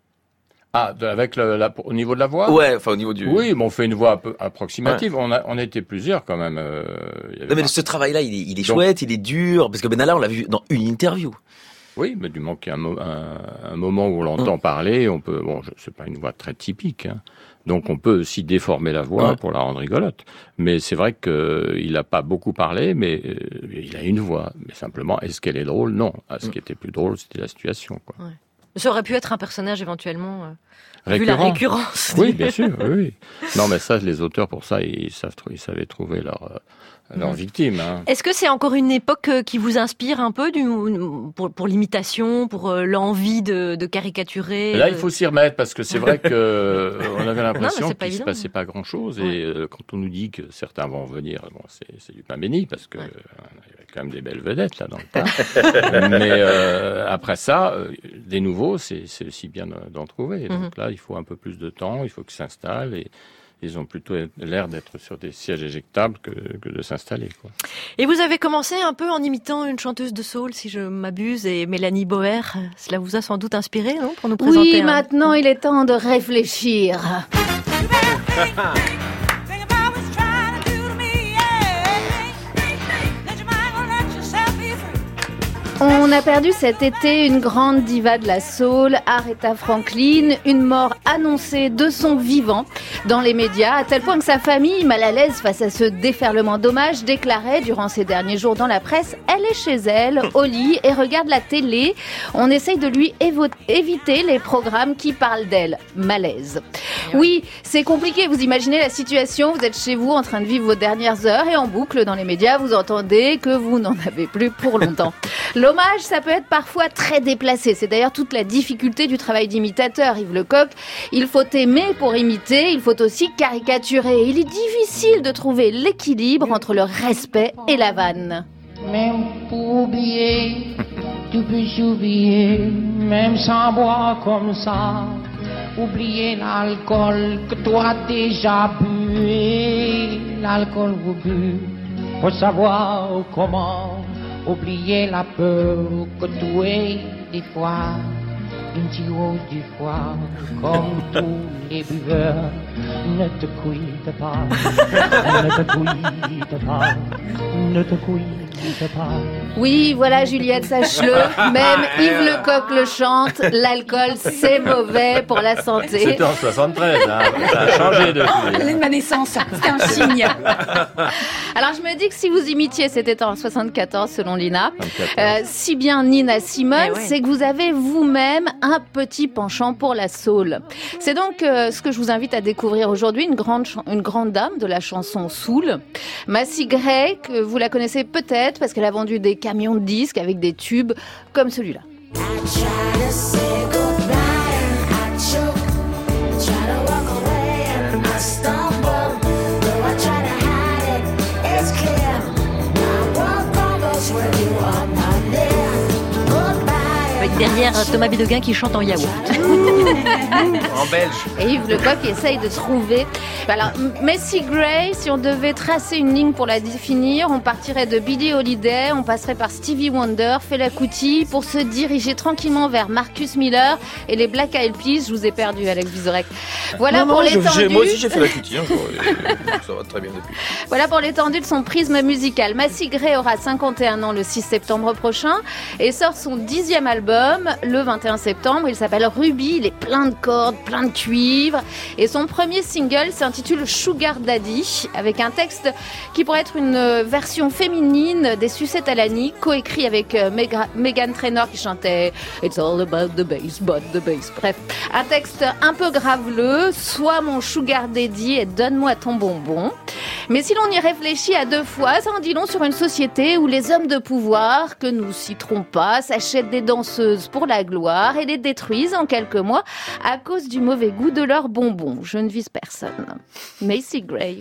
[SPEAKER 8] Avec au niveau de la voix?
[SPEAKER 13] Ouais, enfin au niveau du...
[SPEAKER 8] Oui, mais on fait une voix un peu approximative. Ouais. On était plusieurs quand même.
[SPEAKER 13] Non, mais ce travail-là, il est chouette, il est dur, parce que Benalla, on l'a vu dans une interview.
[SPEAKER 8] Oui, mais du moment qu'il y a un moment où on l'entend parler, on peut... Bon, c'est pas une voix très typique, hein. Donc on peut aussi déformer la voix pour la rendre rigolote. Mais c'est vrai qu'il n'a pas beaucoup parlé, mais il a une voix. Mais simplement, est-ce qu'elle est drôle? Non. Ce qui était plus drôle, c'était la situation, quoi.
[SPEAKER 2] Ouais. Ça aurait pu être un personnage éventuellement
[SPEAKER 8] récurrent.
[SPEAKER 2] Vu la récurrence.
[SPEAKER 8] Oui, bien sûr. Oui. Non, mais ça, les auteurs pour ça, ils savaient trouver leur victime. Hein.
[SPEAKER 2] Est-ce que c'est encore une époque qui vous inspire un peu pour l'imitation, pour l'envie de caricaturer
[SPEAKER 8] Là, il faut s'y remettre parce que c'est vrai que on avait l'impression qu'il ne se passait pas grand-chose. Et quand on nous dit que certains vont venir, bon, c'est du pain béni parce que il y avait quand même des belles vedettes là dans le tas. Mais après ça, des nouveaux, c'est aussi bien d'en trouver. Donc là, il faut un peu plus de temps, il faut qu'ils s'installent et ils ont plutôt l'air d'être sur des sièges éjectables que de s'installer, quoi.
[SPEAKER 2] Et vous avez commencé un peu en imitant une chanteuse de soul, si je m'abuse, et Mélanie Boer. Cela vous a sans doute inspiré, non, pour nous présenter?
[SPEAKER 15] Oui, maintenant il est temps de réfléchir. On a perdu cet été une grande diva de la soul, Aretha Franklin, une mort annoncée de son vivant dans les médias, à tel point que sa famille, mal à l'aise face à ce déferlement d'hommages, déclarait durant ces derniers jours dans la presse, elle est chez elle, au lit, et regarde la télé. On essaye de lui éviter les programmes qui parlent d'elle. Malaise. Oui, c'est compliqué, vous imaginez la situation, vous êtes chez vous en train de vivre vos dernières heures et en boucle dans les médias, vous entendez que vous n'en avez plus pour longtemps. L'hommage, ça peut être parfois très déplacé. C'est d'ailleurs toute la difficulté du travail d'imitateur, Yves Lecoq. Il faut aimer pour imiter, il faut aussi caricaturer. Il est difficile de trouver l'équilibre entre le respect et la vanne.
[SPEAKER 16] Même pour oublier, tu peux oublier, même sans boire comme ça. Oublier l'alcool que toi déjà bu, l'alcool vous bu, pour savoir comment. Oublier la peur que tu es des fois, une tirose du foie, comme tous les buveurs. Ne te quitte pas, ne te quitte pas, ne te quitte pas.
[SPEAKER 15] Oui, voilà Juliette, sache-le, même Yves Lecoq le chante, l'alcool c'est mauvais pour la santé.
[SPEAKER 8] C'était en 73, hein. Ça a changé depuis.
[SPEAKER 6] Ma naissance, c'était un signe.
[SPEAKER 15] Alors je me dis que si vous imitiez, c'était en 74 selon Lina, si bien Nina Simone, c'est que vous avez vous-même un petit penchant pour la soul. C'est donc ce que je vous invite à découvrir aujourd'hui, une grande dame de la chanson soul, Macy Gray, que vous la connaissez peut-être parce qu'elle a vendu des camions de disques avec des tubes comme celui-là.
[SPEAKER 2] Derrière Thomas Bédoguin qui chante en yaourt.
[SPEAKER 13] En belge.
[SPEAKER 15] Et Yves Lecoq essaye de trouver... Alors, Macy Gray, si on devait tracer une ligne pour la définir, on partirait de Billie Holiday, on passerait par Stevie Wonder, Fela Kuti, pour se diriger tranquillement vers Marcus Miller et les Black Eyed Peas. Je vous ai perdu, Alex Vizorek. Voilà pour l'étendue.
[SPEAKER 13] Moi aussi j'ai Fela Kuti, hein, ça va très bien depuis.
[SPEAKER 15] Voilà pour l'étendue de son prisme musical. Macy Gray aura 51 ans le 6 septembre prochain et sort son 10e album le 21 septembre. Il s'appelle Ruby, il est plein de cordes, plein de cuivre. Et son premier single s'intitule Sugar Daddy, avec un texte qui pourrait être une version féminine des Sucettes à l'Annie, coécrit avec Meghan Trainor qui chantait It's all about the bass, but the bass. Bref, un texte un peu graveleux, sois mon Sugar Daddy et donne-moi ton bonbon. Mais si l'on y réfléchit à deux fois, ça en dit long sur une société où les hommes de pouvoir, que nous citerons pas, s'achètent des danseuses pour la gloire et les détruisent en quelques mois à cause du mauvais goût de leurs bonbons. Je ne vise personne. Macy Gray.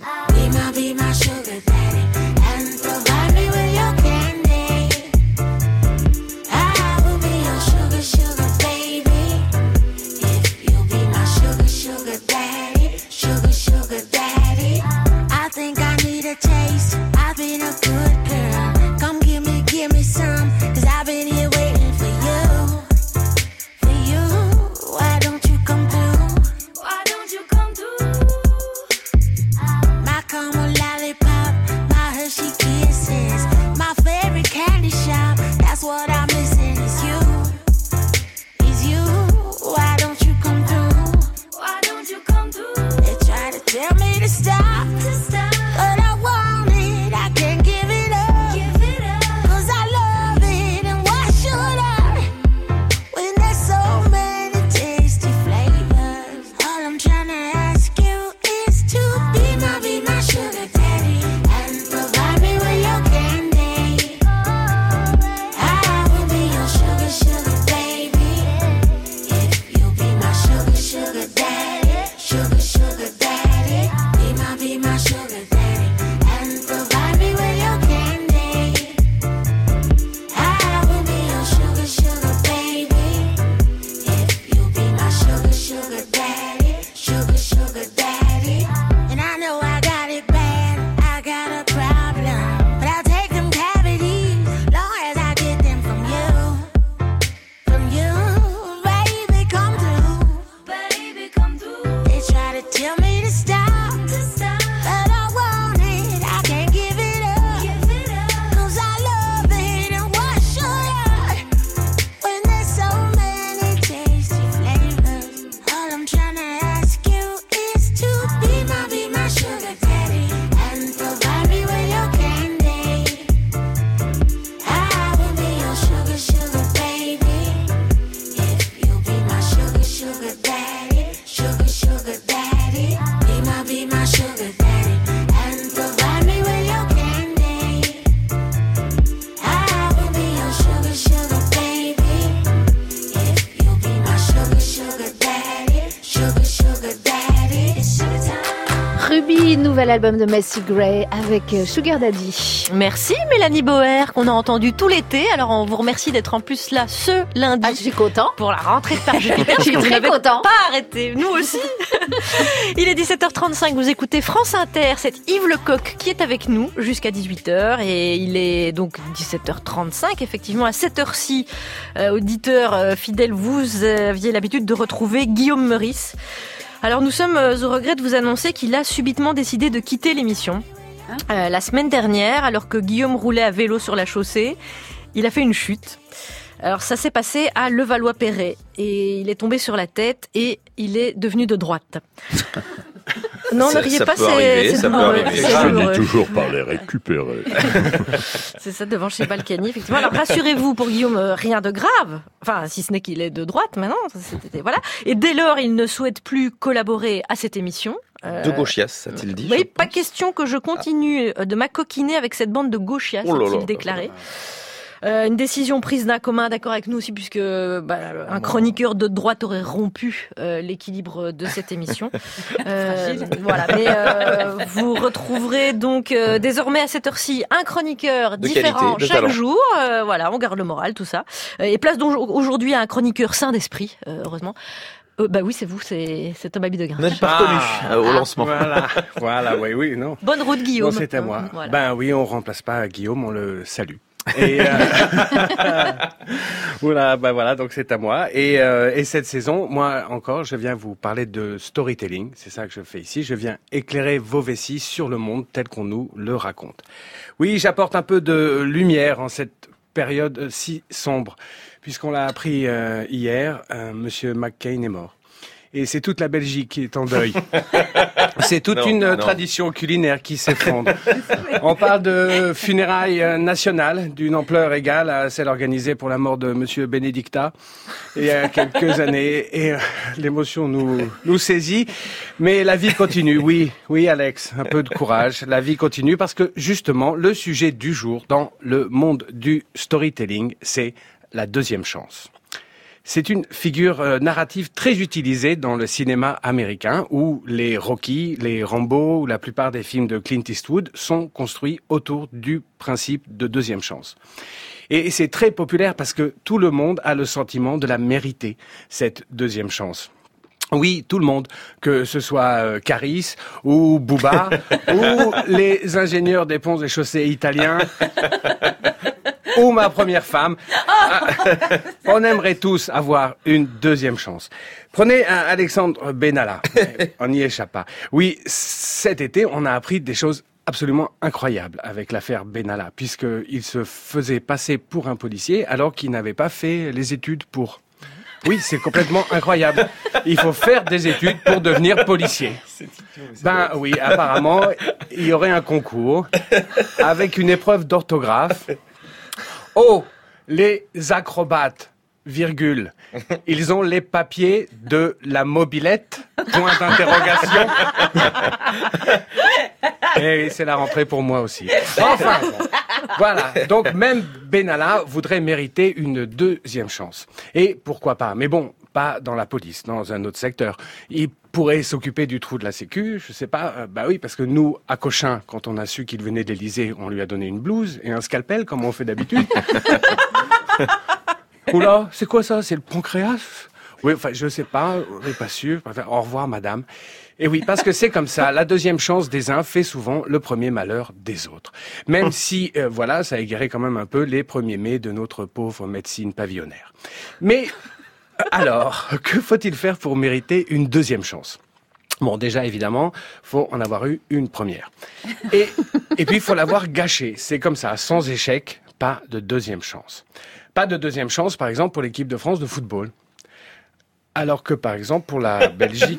[SPEAKER 17] Tell me to stop, but I want it, I can't give it
[SPEAKER 15] album de Macy Gray avec Sugar Daddy.
[SPEAKER 2] Merci Mélanie Boer, qu'on a entendu tout l'été. Alors on vous remercie d'être en plus là ce lundi.
[SPEAKER 15] Je suis content.
[SPEAKER 2] Pour la rentrée de Par Jupiter.
[SPEAKER 15] Je suis très content.
[SPEAKER 2] Pas arrêté, nous aussi. Il est 17h35, vous écoutez France Inter, c'est Yves Lecoq qui est avec nous jusqu'à 18h et il est donc 17h35, effectivement à cette heure-ci, auditeurs fidèles, vous aviez l'habitude de retrouver Guillaume Meurice. Alors nous sommes au regret de vous annoncer qu'il a subitement décidé de quitter l'émission. La semaine dernière, alors que Guillaume roulait à vélo sur la chaussée, il a fait une chute. Alors ça s'est passé à Levallois-Perret et il est tombé sur la tête et il est devenu de droite. Non, ne riez pas, c'est douloureux.
[SPEAKER 8] Je dis toujours par les récupérer.
[SPEAKER 2] C'est ça, devant chez Balkany, effectivement. Alors rassurez-vous, pour Guillaume, rien de grave. Enfin, si ce n'est qu'il est de droite maintenant. Voilà. Et dès lors, il ne souhaite plus collaborer à cette émission.
[SPEAKER 13] De gauchias, a-t-il dit?
[SPEAKER 2] Oui, pas question que je continue de m'acoquiner avec cette bande de gauchias, a-t-il déclaré. Une décision prise d'un commun d'accord avec nous aussi, puisque un chroniqueur de droite aurait rompu l'équilibre de cette émission. Voilà, mais vous retrouverez donc désormais à cette heure-ci un chroniqueur différent chaque jour. Voilà, on garde le moral, tout ça. Et place donc aujourd'hui à un chroniqueur sain d'esprit, heureusement. Oui, c'est vous, c'est Thomas Bidegrin.
[SPEAKER 13] Vous n'êtes pas reconnu au lancement.
[SPEAKER 7] Voilà, oui, non.
[SPEAKER 2] Bonne route, Guillaume.
[SPEAKER 7] Non, c'était moi.
[SPEAKER 2] Voilà.
[SPEAKER 7] Oui, on remplace pas Guillaume, on le salue. Et voilà, donc c'est à moi. Et cette saison, moi encore, je viens vous parler de storytelling. C'est ça que je fais ici. Je viens éclairer vos vessies sur le monde tel qu'on nous le raconte. Oui, j'apporte un peu de lumière en cette période si sombre, puisqu'on l'a appris hier, Monsieur McCain est mort. Et c'est toute la Belgique qui est en deuil. C'est toute une tradition culinaire qui s'effondre. On parle de funérailles nationales d'une ampleur égale à celle organisée pour la mort de Monsieur Benedicta il y a quelques années. Et l'émotion nous saisit. Mais la vie continue. Oui, Alex, un peu de courage. La vie continue parce que justement, le sujet du jour dans le monde du storytelling, c'est la deuxième chance. C'est une figure narrative très utilisée dans le cinéma américain où les Rocky, les Rambo ou la plupart des films de Clint Eastwood sont construits autour du principe de deuxième chance. Et c'est très populaire parce que tout le monde a le sentiment de la mériter, cette deuxième chance. Oui, tout le monde, que ce soit Caris ou Booba ou les ingénieurs des ponts et chaussées italiens ou ma première femme. On aimerait tous avoir une deuxième chance. Prenez Alexandre Benalla. On n'y échappe pas. Oui, cet été, on a appris des choses absolument incroyables avec l'affaire Benalla, puisqu'il se faisait passer pour un policier alors qu'il n'avait pas fait les études pour. Oui, c'est complètement incroyable. Il faut faire des études pour devenir policier. Oui, apparemment, il y aurait un concours avec une épreuve d'orthographe. Oh, les acrobates, virgule. Ils ont les papiers de la mobilette, point d'interrogation. Et c'est la rentrée pour moi aussi. Enfin, voilà. Donc même Benalla voudrait mériter une deuxième chance. Et pourquoi pas? Mais bon, pas dans la police, dans un autre secteur. Il pourrait s'occuper du trou de la sécu, je sais pas. Oui, parce que nous, à Cochin, quand on a su qu'il venait de l'Élysée, on lui a donné une blouse et un scalpel, comme on fait d'habitude. Oula, c'est quoi ça? C'est le pancréas? Oui, enfin, je sais pas, on n'est pas sûr. Enfin, au revoir, madame. Et oui, parce que c'est comme ça. La deuxième chance des uns fait souvent le premier malheur des autres. Même si, ça égarait quand même un peu les premiers mai de notre pauvre médecine pavillonnaire. Mais alors, que faut-il faire pour mériter une deuxième chance? Bon, déjà, évidemment, faut en avoir eu une première. Et puis, il faut l'avoir gâchée. C'est comme ça, sans échec, pas de deuxième chance. Pas de deuxième chance, par exemple, pour l'équipe de France de football. Alors que, par exemple, pour la Belgique...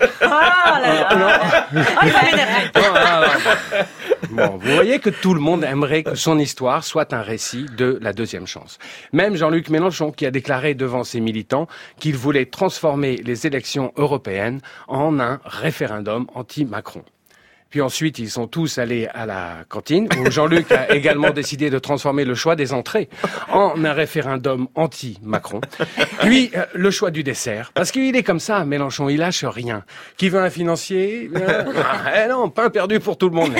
[SPEAKER 7] Bon, vous voyez que tout le monde aimerait que son histoire soit un récit de la deuxième chance. Même Jean-Luc Mélenchon, qui a déclaré devant ses militants qu'il voulait transformer les élections européennes en un référendum anti-Macron. Puis ensuite, ils sont tous allés à la cantine, où Jean-Luc a également décidé de transformer le choix des entrées en un référendum anti-Macron. Puis, le choix du dessert. Parce qu'il est comme ça, Mélenchon, il lâche rien. Qui veut un financier? Non, pain perdu pour tout le monde.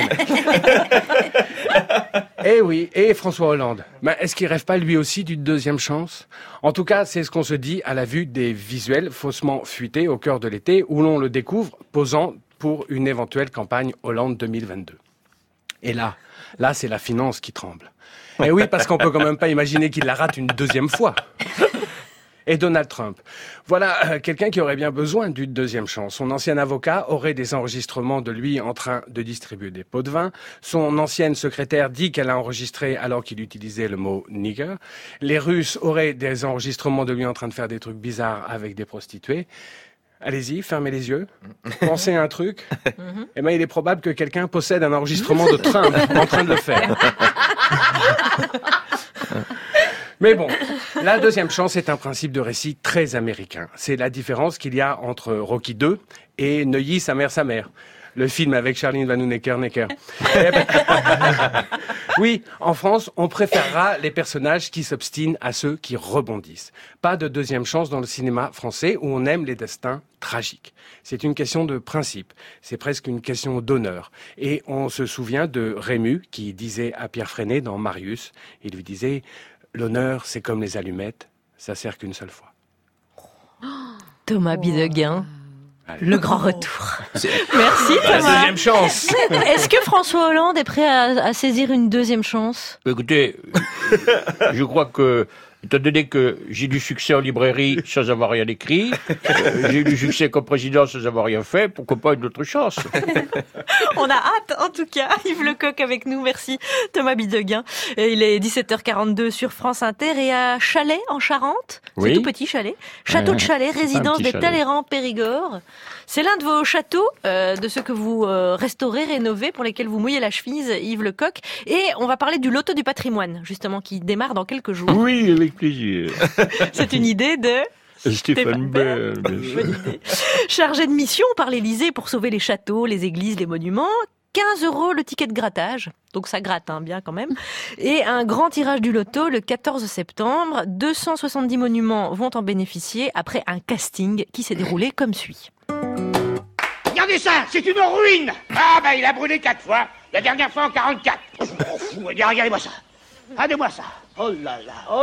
[SPEAKER 7] Eh oui, et François Hollande. Est-ce qu'il rêve pas lui aussi d'une deuxième chance? En tout cas, c'est ce qu'on se dit à la vue des visuels faussement fuités au cœur de l'été, où l'on le découvre posant pour une éventuelle campagne Hollande 2022. Et là, c'est la finance qui tremble. Et oui, parce qu'on peut quand même pas imaginer qu'il la rate une deuxième fois. Et Donald Trump. Voilà quelqu'un qui aurait bien besoin d'une deuxième chance. Son ancien avocat aurait des enregistrements de lui en train de distribuer des pots de vin. Son ancienne secrétaire dit qu'elle a enregistré alors qu'il utilisait le mot « nigger ». Les Russes auraient des enregistrements de lui en train de faire des trucs bizarres avec des prostituées. Allez-y, fermez les yeux. Pensez à un truc. Eh ben, il est probable que quelqu'un possède un enregistrement de Trump en train de le faire. Mais bon, la deuxième chance est un principe de récit très américain. C'est la différence qu'il y a entre Rocky 2 et Neuilly, sa mère. Le film avec Charline Vanhoenacker. Oui, en France, on préférera les personnages qui s'obstinent à ceux qui rebondissent. Pas de deuxième chance dans le cinéma français où on aime les destins tragiques. C'est une question de principe. C'est presque une question d'honneur. Et on se souvient de Rému qui disait à Pierre Freinet dans Marius, il lui disait « L'honneur, c'est comme les allumettes, ça sert qu'une seule fois. »
[SPEAKER 2] Thomas Bidegain. Le grand retour.
[SPEAKER 13] Merci
[SPEAKER 2] Thomas.
[SPEAKER 13] La deuxième chance.
[SPEAKER 2] Est-ce que François Hollande est prêt à saisir une deuxième chance?
[SPEAKER 8] Écoutez, je crois que, étant donné que j'ai du succès en librairie sans avoir rien écrit, j'ai eu du succès comme président sans avoir rien fait, pourquoi pas une autre chance?
[SPEAKER 2] On a hâte, en tout cas. Yves Lecoq avec nous. Merci, Thomas Bidegain. Il est 17h42 sur France Inter et à Chalais, en Charente.
[SPEAKER 8] Oui.
[SPEAKER 2] C'est tout petit Chalais. Château de Chalais, résidence des Talleyrand Périgord. C'est l'un de vos châteaux, de ceux que vous restaurez, rénovez, pour lesquels vous mouillez la chemise, Yves Lecoq. Et on va parler du loto du patrimoine, justement, qui démarre dans quelques jours.
[SPEAKER 8] Oui, avec plaisir.
[SPEAKER 2] C'est une idée de...
[SPEAKER 8] Stéphane Bern.
[SPEAKER 2] Chargé de mission par l'Élysée pour sauver les châteaux, les églises, les monuments. 15 € le ticket de grattage, donc ça gratte bien quand même. Et un grand tirage du loto le 14 septembre. 270 monuments vont en bénéficier après un casting qui s'est déroulé comme suit.
[SPEAKER 17] Regardez ça, c'est une ruine. Ah il a brûlé 4 fois, la dernière fois en 44. Regardez-moi ça. Regardez-moi ça. Oh là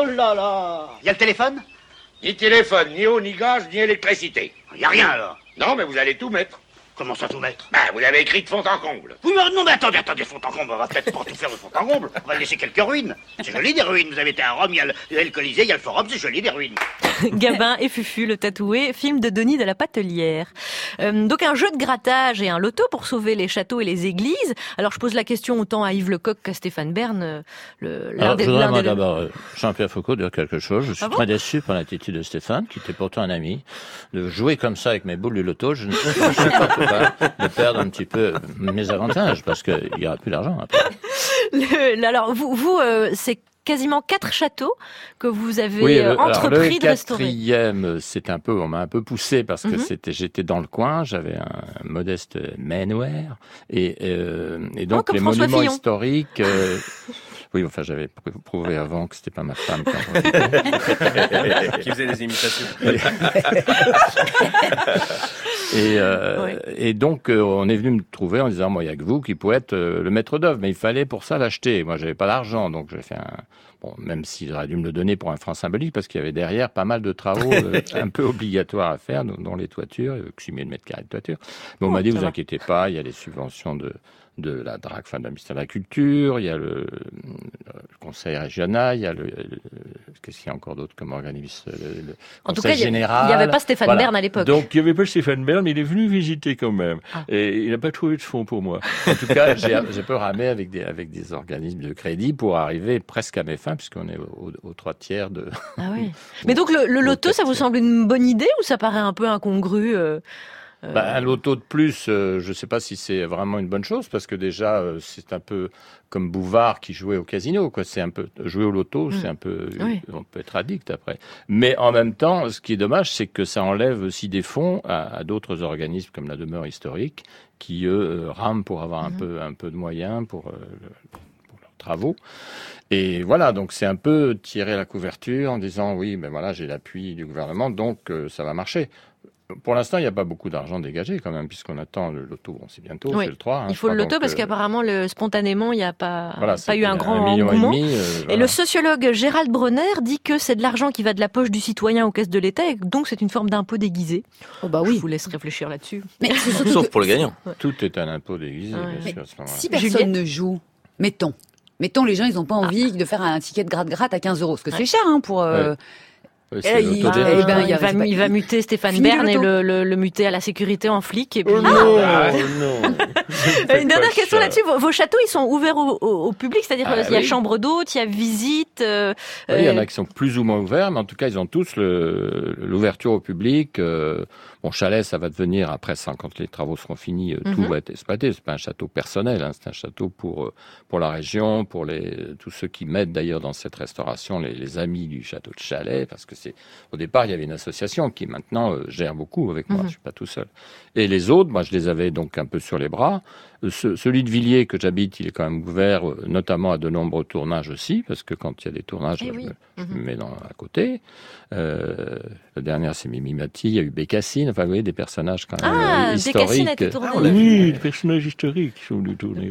[SPEAKER 17] là. Il y a le téléphone?
[SPEAKER 18] Ni téléphone, ni eau, ni gaz, ni électricité.
[SPEAKER 17] Il n'y a rien alors.
[SPEAKER 18] Non, mais vous allez tout mettre.
[SPEAKER 17] Comment ça tout mettre?
[SPEAKER 18] Vous l'avez écrit de fond en comble.
[SPEAKER 17] Oui, mais non, mais attendez, fond en comble, on va peut-être pas tout faire de fond en comble. On va laisser quelques ruines. C'est joli des ruines. Vous avez été à Rome, il y a le Colisée, il y a le Forum, c'est joli des ruines.
[SPEAKER 2] Gabin et Fufu, le tatoué, film de Denis de la Patelière. Donc un jeu de grattage et un loto pour sauver les châteaux et les églises. Alors je pose la question autant à Yves Lecoq qu'à Stéphane Bern.
[SPEAKER 8] Je voudrais d'abord, Jean-Pierre Foucault, dire quelque chose. Je suis très déçu par l'attitude de Stéphane, qui était pourtant un ami, de jouer comme ça avec mes boules du loto. Je ne supporte pas de perdre un petit peu mes avantages, parce qu'il n'y aura plus d'argent après.
[SPEAKER 2] Alors vous c'est quasiment 4 châteaux que vous avez entrepris de restaurer.
[SPEAKER 8] Le quatrième, on m'a un peu poussé parce que j'étais dans le coin, j'avais un modeste manoir et donc les
[SPEAKER 2] François
[SPEAKER 8] monuments
[SPEAKER 2] Fillon.
[SPEAKER 8] Historiques. Oui, enfin, j'avais prouvé avant que c'était pas ma femme
[SPEAKER 7] qui faisait des imitations.
[SPEAKER 8] Et donc, on est venu me trouver en disant, moi, il n'y a que vous qui pouvez être le maître d'œuvre, mais il fallait pour ça l'acheter. Moi, j'avais pas d'argent, donc j'ai fait même s'il aurait dû me le donner pour un franc symbolique, parce qu'il y avait derrière pas mal de travaux un peu obligatoires à faire, dont les toitures, 6 000 mètres carrés de toiture. Mais on m'a dit, vous inquiétez pas, il y a les subventions de la DRAC, de la ministère de la Culture, il y a le conseil régional, il y a qu'est-ce qu'il y a encore d'autre comme organisme, le
[SPEAKER 2] en tout
[SPEAKER 8] conseil
[SPEAKER 2] cas,
[SPEAKER 8] général.
[SPEAKER 2] Il n'y avait pas Stéphane Bern à l'époque.
[SPEAKER 8] Donc, il n'y avait pas Stéphane Bern, mais il est venu visiter quand même. Et il n'a pas trouvé de fonds pour moi. En tout cas, j'ai peu ramé avec des organismes de crédit pour arriver presque à mes fins, puisqu'on est aux 3/4 de...
[SPEAKER 2] Ah oui. Mais donc, le loto, ça vous semble une bonne idée ou ça paraît un peu incongru
[SPEAKER 8] Un loto de plus, je ne sais pas si c'est vraiment une bonne chose, parce que déjà, c'est un peu comme Bouvard qui jouait au casino, quoi. C'est un peu jouer au loto, c'est un peu, on peut être addict après. Mais en même temps, ce qui est dommage, c'est que ça enlève aussi des fonds à d'autres organismes comme la Demeure historique, qui eux rament pour avoir un peu de moyens pour leurs travaux. Et voilà, donc c'est un peu tirer la couverture en disant oui, mais voilà, j'ai l'appui du gouvernement, donc ça va marcher. Pour l'instant, il n'y a pas beaucoup d'argent dégagé quand même, puisqu'on attend le loto. Bon, c'est bientôt, c'est le 3.
[SPEAKER 2] Il faut le loto parce qu'apparemment, spontanément, il n'y a pas eu un grand
[SPEAKER 8] 1,5 million.
[SPEAKER 2] Et le sociologue Gérald Bronner dit que c'est de l'argent qui va de la poche du citoyen aux caisses de l'État, et donc c'est une forme d'impôt déguisé. Je vous laisse réfléchir là-dessus.
[SPEAKER 13] Mais sauf pour le gagnant.
[SPEAKER 8] Tout est un impôt déguisé, bien sûr, à ce moment-là.
[SPEAKER 6] Si personne ne joue, mettons, les gens, ils n'ont pas envie de faire un ticket de gratte-gratte à 15 €, parce que c'est cher pour...
[SPEAKER 2] Il va muter Stéphane Bern et le muter à la sécurité en flic. Et puis...
[SPEAKER 8] non.
[SPEAKER 2] Une dernière question là-dessus. Vos châteaux, ils sont ouverts au public, c'est-à-dire il y a chambre d'hôte, il y a visite.
[SPEAKER 8] Oui, il y en a qui sont plus ou moins ouverts, mais en tout cas, ils ont tous l'ouverture au public. Bon, chalet, ça va devenir après ça, quand les travaux seront finis, tout va être exploité. C'est pas un château personnel, c'est un château pour la région, pour tous ceux qui m'aident d'ailleurs dans cette restauration, les amis du château de Chalais, parce que au départ, il y avait une association qui maintenant gère beaucoup avec moi. Je suis pas tout seul. Et les autres, moi, je les avais donc un peu sur les bras. Celui de Villiers que j'habite, il est quand même ouvert, notamment à de nombreux tournages aussi, parce que quand il y a des tournages, je me mets à côté. La dernière, c'est Mimi Mati, il y a eu Bécassine, enfin, vous voyez, des personnages quand même historiques.
[SPEAKER 2] Bécassine a été tourné.
[SPEAKER 8] Oui, des personnages historiques qui sont du tourné.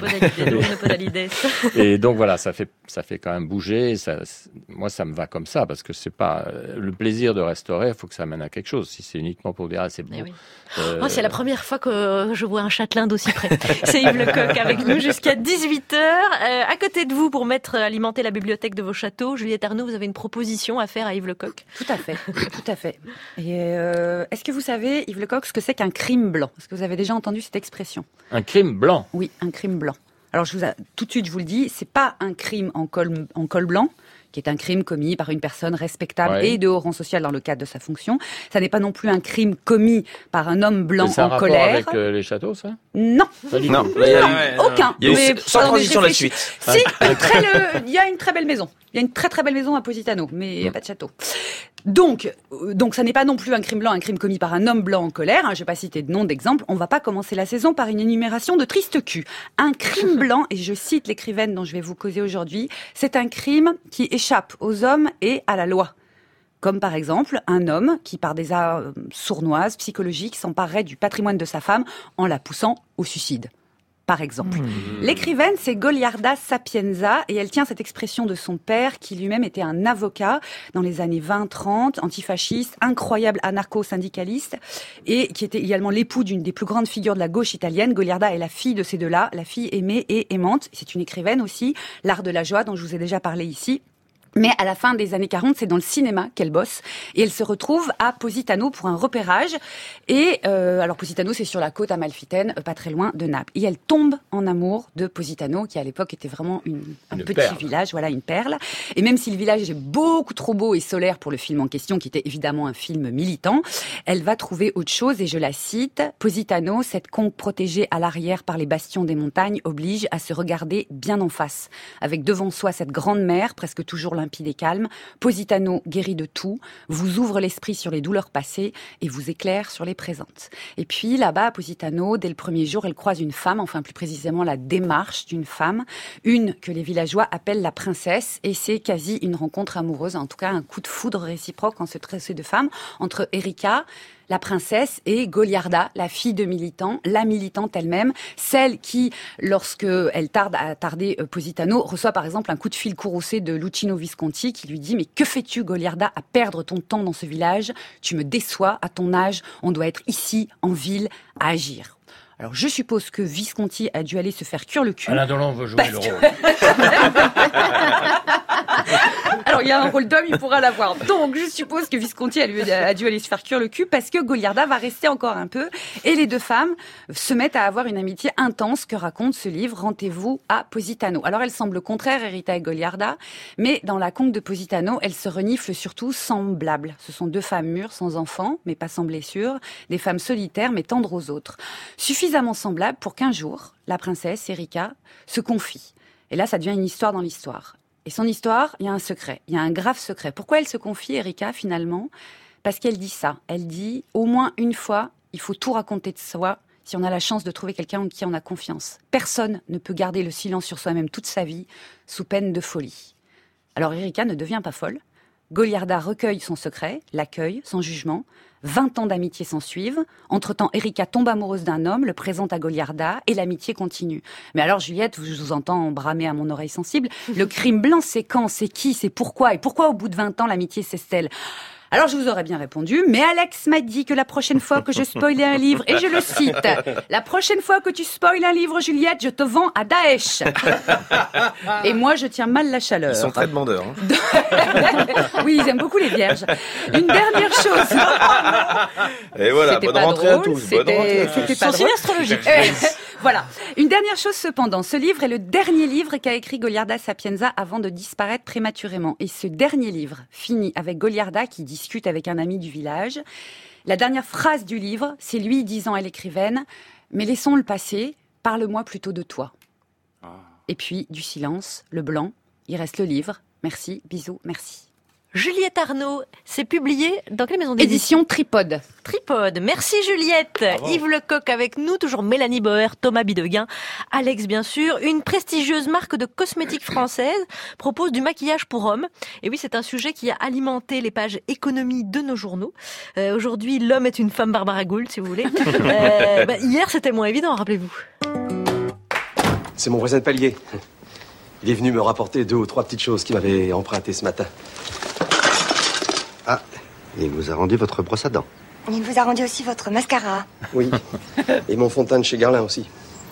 [SPEAKER 8] Et donc voilà, ça fait quand même bouger. Moi, ça me va comme ça, parce que c'est pas le plaisir de restaurer, il faut que ça mène à quelque chose. Si c'est uniquement pour dire, c'est beau.
[SPEAKER 2] C'est la première fois que je vois un châtelain d'aussi près. C'est Yves Lecoq avec nous jusqu'à 18h. À côté de vous, pour alimenter la bibliothèque de vos châteaux, Juliette Arnaud, vous avez une proposition à faire à Yves Lecoq?
[SPEAKER 6] Tout à fait, tout à fait. Et est-ce que vous savez, Yves Lecoq, ce que c'est qu'un crime blanc? Est-ce que vous avez déjà entendu cette expression?
[SPEAKER 8] Un crime blanc?
[SPEAKER 6] Oui, un crime blanc. Alors tout de suite, je vous le dis, c'est pas un crime en col blanc, qui est un crime commis par une personne respectable et de haut rang social dans le cadre de sa fonction. Ça n'est pas non plus un crime commis par un homme blanc en colère.
[SPEAKER 8] C'est un rapport avec les châteaux, ça?
[SPEAKER 6] Non.
[SPEAKER 13] Non,
[SPEAKER 6] aucun.
[SPEAKER 13] Il y a eu sans transition la suite.
[SPEAKER 6] Si, il y a une très belle maison. Il y a une très très belle maison à Positano, mais il n'y a pas de château. Donc, ça n'est pas non plus un crime blanc, un crime commis par un homme blanc en colère. Je ne vais pas citer de nom d'exemple. On ne va pas commencer la saison par une énumération de triste cul. Un crime blanc, et je cite l'écrivaine dont je vais vous causer aujourd'hui, c'est un crime qui échappe aux hommes et à la loi. Comme par exemple un homme qui, par des arts sournoises, psychologiques, s'emparerait du patrimoine de sa femme en la poussant au suicide. Par exemple. L'écrivaine, c'est Goliarda Sapienza, et elle tient cette expression de son père, qui lui-même était un avocat dans les années 20-30, antifasciste, incroyable anarcho-syndicaliste, et qui était également l'époux d'une des plus grandes figures de la gauche italienne. Goliarda est la fille de ces deux-là, la fille aimée et aimante. C'est une écrivaine aussi, L'art de la joie, dont je vous ai déjà parlé ici. Mais à la fin des années 40, c'est dans le cinéma qu'elle bosse. Et elle se retrouve à Positano pour un repérage. Et alors Positano, c'est sur la côte amalfitaine, pas très loin de Naples. Et elle tombe en amour de Positano, qui à l'époque était vraiment un petit perle. Village, voilà, une perle. Et même si le village est beaucoup trop beau et solaire pour le film en question, qui était évidemment un film militant, elle va trouver autre chose. Et je la cite, Positano, cette conque protégée à l'arrière par les bastions des montagnes, oblige à se regarder bien en face. Avec devant soi cette grande mer, presque toujours limpide et calme. Positano guérit de tout, vous ouvre l'esprit sur les douleurs passées et vous éclaire sur les présentes. Et puis là-bas, à Positano, dès le premier jour, elle croise une femme, enfin plus précisément la démarche d'une femme, une que les villageois appellent la princesse, et c'est quasi une rencontre amoureuse, en tout cas un coup de foudre réciproque entre ces deux femmes, entre Erika, la princesse, et Goliarda, la fille de militant, la militante elle-même, celle qui, lorsque elle tarde à tarder Positano, reçoit par exemple un coup de fil courroucé de Luchino Visconti qui lui dit « Mais que fais-tu, Goliarda, à perdre ton temps dans ce village? Tu me déçois, à ton âge, on doit être ici, en ville, à agir. » Alors, je suppose que Visconti a dû aller se faire cuire le cul.
[SPEAKER 8] Alain Delon veut jouer le rôle.
[SPEAKER 6] Alors, il y a un rôle d'homme, il pourra l'avoir. Donc, je suppose que Visconti a dû aller se faire cuire le cul parce que Goliarda va rester encore un peu. Et les deux femmes se mettent à avoir une amitié intense que raconte ce livre, Rendez-vous à Positano. Alors, elles semblent contraires, Rita et Goliarda, mais dans la conque de Positano, elles se reniflent surtout semblables. Ce sont deux femmes mûres, sans enfants, mais pas sans blessures, des femmes solitaires, mais tendres aux autres. Suffisamment semblables pour qu'un jour, la princesse, Erika, se confie. Et là, ça devient une histoire dans l'histoire. Et son histoire, il y a un secret, il y a un grave secret. Pourquoi elle se confie, Erika, finalement ? Parce qu'elle dit ça. Elle dit, au moins une fois, il faut tout raconter de soi si on a la chance de trouver quelqu'un en qui on a confiance. Personne ne peut garder le silence sur soi-même toute sa vie, sous peine de folie. Alors Erika ne devient pas folle. Goliarda recueille son secret, l'accueille, sans jugement. 20 ans d'amitié s'en suivent. Entre-temps, Erika tombe amoureuse d'un homme, le présente à Goliarda, et l'amitié continue. Mais alors, Juliette, je vous entends bramer à mon oreille sensible. Le crime blanc, c'est quand, c'est qui, c'est pourquoi ? Et pourquoi, au bout de 20 ans, l'amitié s'estelle ? Alors, je vous aurais bien répondu, mais Alex m'a dit que la prochaine fois que je spoilais un livre, et je le cite, « La prochaine fois que tu spoiles un livre, Juliette, je te vends à Daesh !» Et moi, je tiens mal la chaleur.
[SPEAKER 13] Ils sont très demandeurs. Hein.
[SPEAKER 6] Oui, ils aiment beaucoup les vierges. Une dernière chose.
[SPEAKER 13] Et voilà, bonne rentrée à tous.
[SPEAKER 6] C'était pas drôle.
[SPEAKER 2] astrologique.
[SPEAKER 6] Voilà. Une dernière chose cependant. Ce livre est le dernier livre qu'a écrit Goliarda Sapienza avant de disparaître prématurément. Et ce dernier livre finit avec Goliarda qui discute avec un ami du village. La dernière phrase du livre, c'est lui disant à l'écrivaine « Mais laissons le passé, parle-moi plutôt de toi. » Et puis, du silence, le blanc, il reste le livre. Merci, bisous, merci.
[SPEAKER 2] Juliette Arnaud, c'est publié dans quelle maison d'édition ?
[SPEAKER 6] Édition Tripode.
[SPEAKER 2] Tripode. Merci Juliette. Bravo. Yves Lecoq avec nous, toujours Mélanie Boer, Thomas Bideguin, Alex bien sûr. Une prestigieuse marque de cosmétiques française propose du maquillage pour hommes. Et oui, c'est un sujet qui a alimenté les pages économie de nos journaux. Aujourd'hui, l'homme est une femme Barbara Gould, si vous voulez. Hier, c'était moins évident, rappelez-vous.
[SPEAKER 19] C'est mon voisin de palier. Il est venu me rapporter 2 ou 3 petites choses qu'il m'avait empruntées ce matin. Ah, il vous a rendu votre brosse à dents.
[SPEAKER 20] Il vous a rendu aussi votre mascara.
[SPEAKER 19] Oui, et mon fond de teint de chez Guerlain aussi.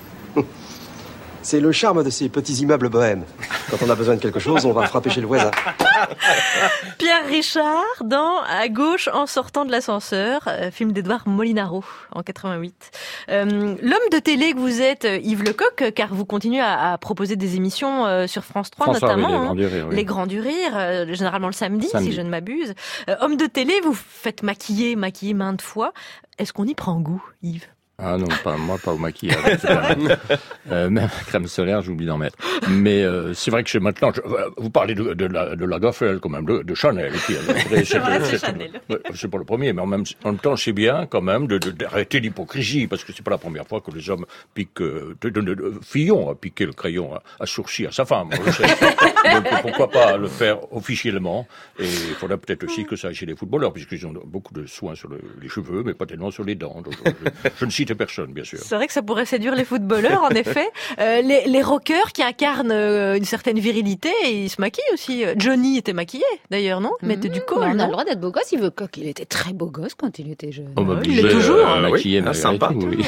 [SPEAKER 19] C'est le charme de ces petits immeubles bohèmes. Quand on a besoin de quelque chose, on va frapper chez le voisin.
[SPEAKER 2] Pierre Richard dans À gauche en sortant de l'ascenseur, film d'Edouard Molinaro en 88. L'homme de télé que vous êtes, Yves Lecoq, car vous continuez à proposer des émissions sur France 3 notamment.
[SPEAKER 8] Oui,
[SPEAKER 2] Les Grands du Rire, généralement le samedi, si je ne m'abuse. Homme de télé, vous faites maquiller maintes fois. Est-ce qu'on y prend goût, Yves ?
[SPEAKER 8] Ah non, pas au maquillage. Même crème solaire, j'oublie d'en mettre. Mais c'est vrai que chez maintenant, vous parlez de Lagerfeld quand même, de Chanel. C'est pas le premier, mais en même temps, c'est bien quand même d'arrêter l'hypocrisie, parce que c'est pas la première fois que les hommes piquent, Fillon a piqué le crayon à sourcil à sa femme. Donc pourquoi pas le faire officiellement. Et il faudrait peut-être aussi que ça aille chez les footballeurs, puisqu'ils ont beaucoup de soins sur les cheveux, mais pas tellement sur les dents. Donc, je ne cite personne, bien sûr.
[SPEAKER 2] C'est vrai que ça pourrait séduire les footballeurs, en effet. Les rockers qui incarnent une certaine virilité, ils se maquillent aussi. Johnny était maquillé, d'ailleurs, non ? Mettait du col.
[SPEAKER 15] On a le droit d'être beau gosse. Il était très beau gosse quand il était jeune.
[SPEAKER 2] Il est toujours
[SPEAKER 8] maquillé,
[SPEAKER 13] sympa.
[SPEAKER 8] Tout, oui.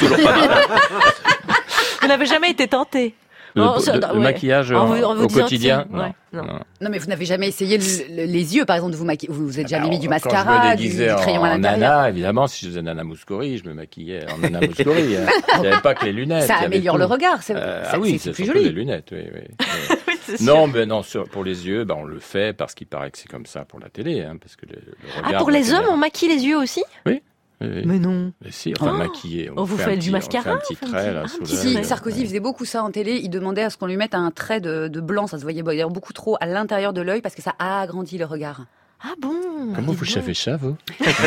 [SPEAKER 2] Vous n'avez jamais été tenté ?
[SPEAKER 8] Le maquillage au quotidien,
[SPEAKER 6] Non, mais vous n'avez jamais essayé les yeux, par exemple, de vous maquiller. Vous êtes jamais mis du mascara,
[SPEAKER 8] quand je me déguisais
[SPEAKER 6] du crayon à l'intérieur.
[SPEAKER 8] Nana, évidemment, si je faisais Nana Mouskouri, je me maquillais en Nana Mouskouri. Il n'y avait pas que les lunettes.
[SPEAKER 6] Ça améliore le regard, c'est plus joli.
[SPEAKER 8] Les lunettes, oui. Non, mais non, pour les yeux, on le fait parce qu'il paraît que c'est comme ça pour la télé, parce que le regard.
[SPEAKER 2] Pour les hommes, on maquille les yeux aussi ?
[SPEAKER 8] Oui.
[SPEAKER 2] Mais non.
[SPEAKER 8] Mais si, maquillé.
[SPEAKER 2] On vous fait du mascara.
[SPEAKER 8] On fait un petit trait là sous l'œil.
[SPEAKER 6] Sarkozy faisait beaucoup ça en télé. Il demandait à ce qu'on lui mette un trait de blanc. Ça se voyait d'ailleurs beaucoup trop à l'intérieur de l'œil parce que ça agrandit le regard.
[SPEAKER 2] Ah bon ?
[SPEAKER 8] Comment vous savez ça, vous ?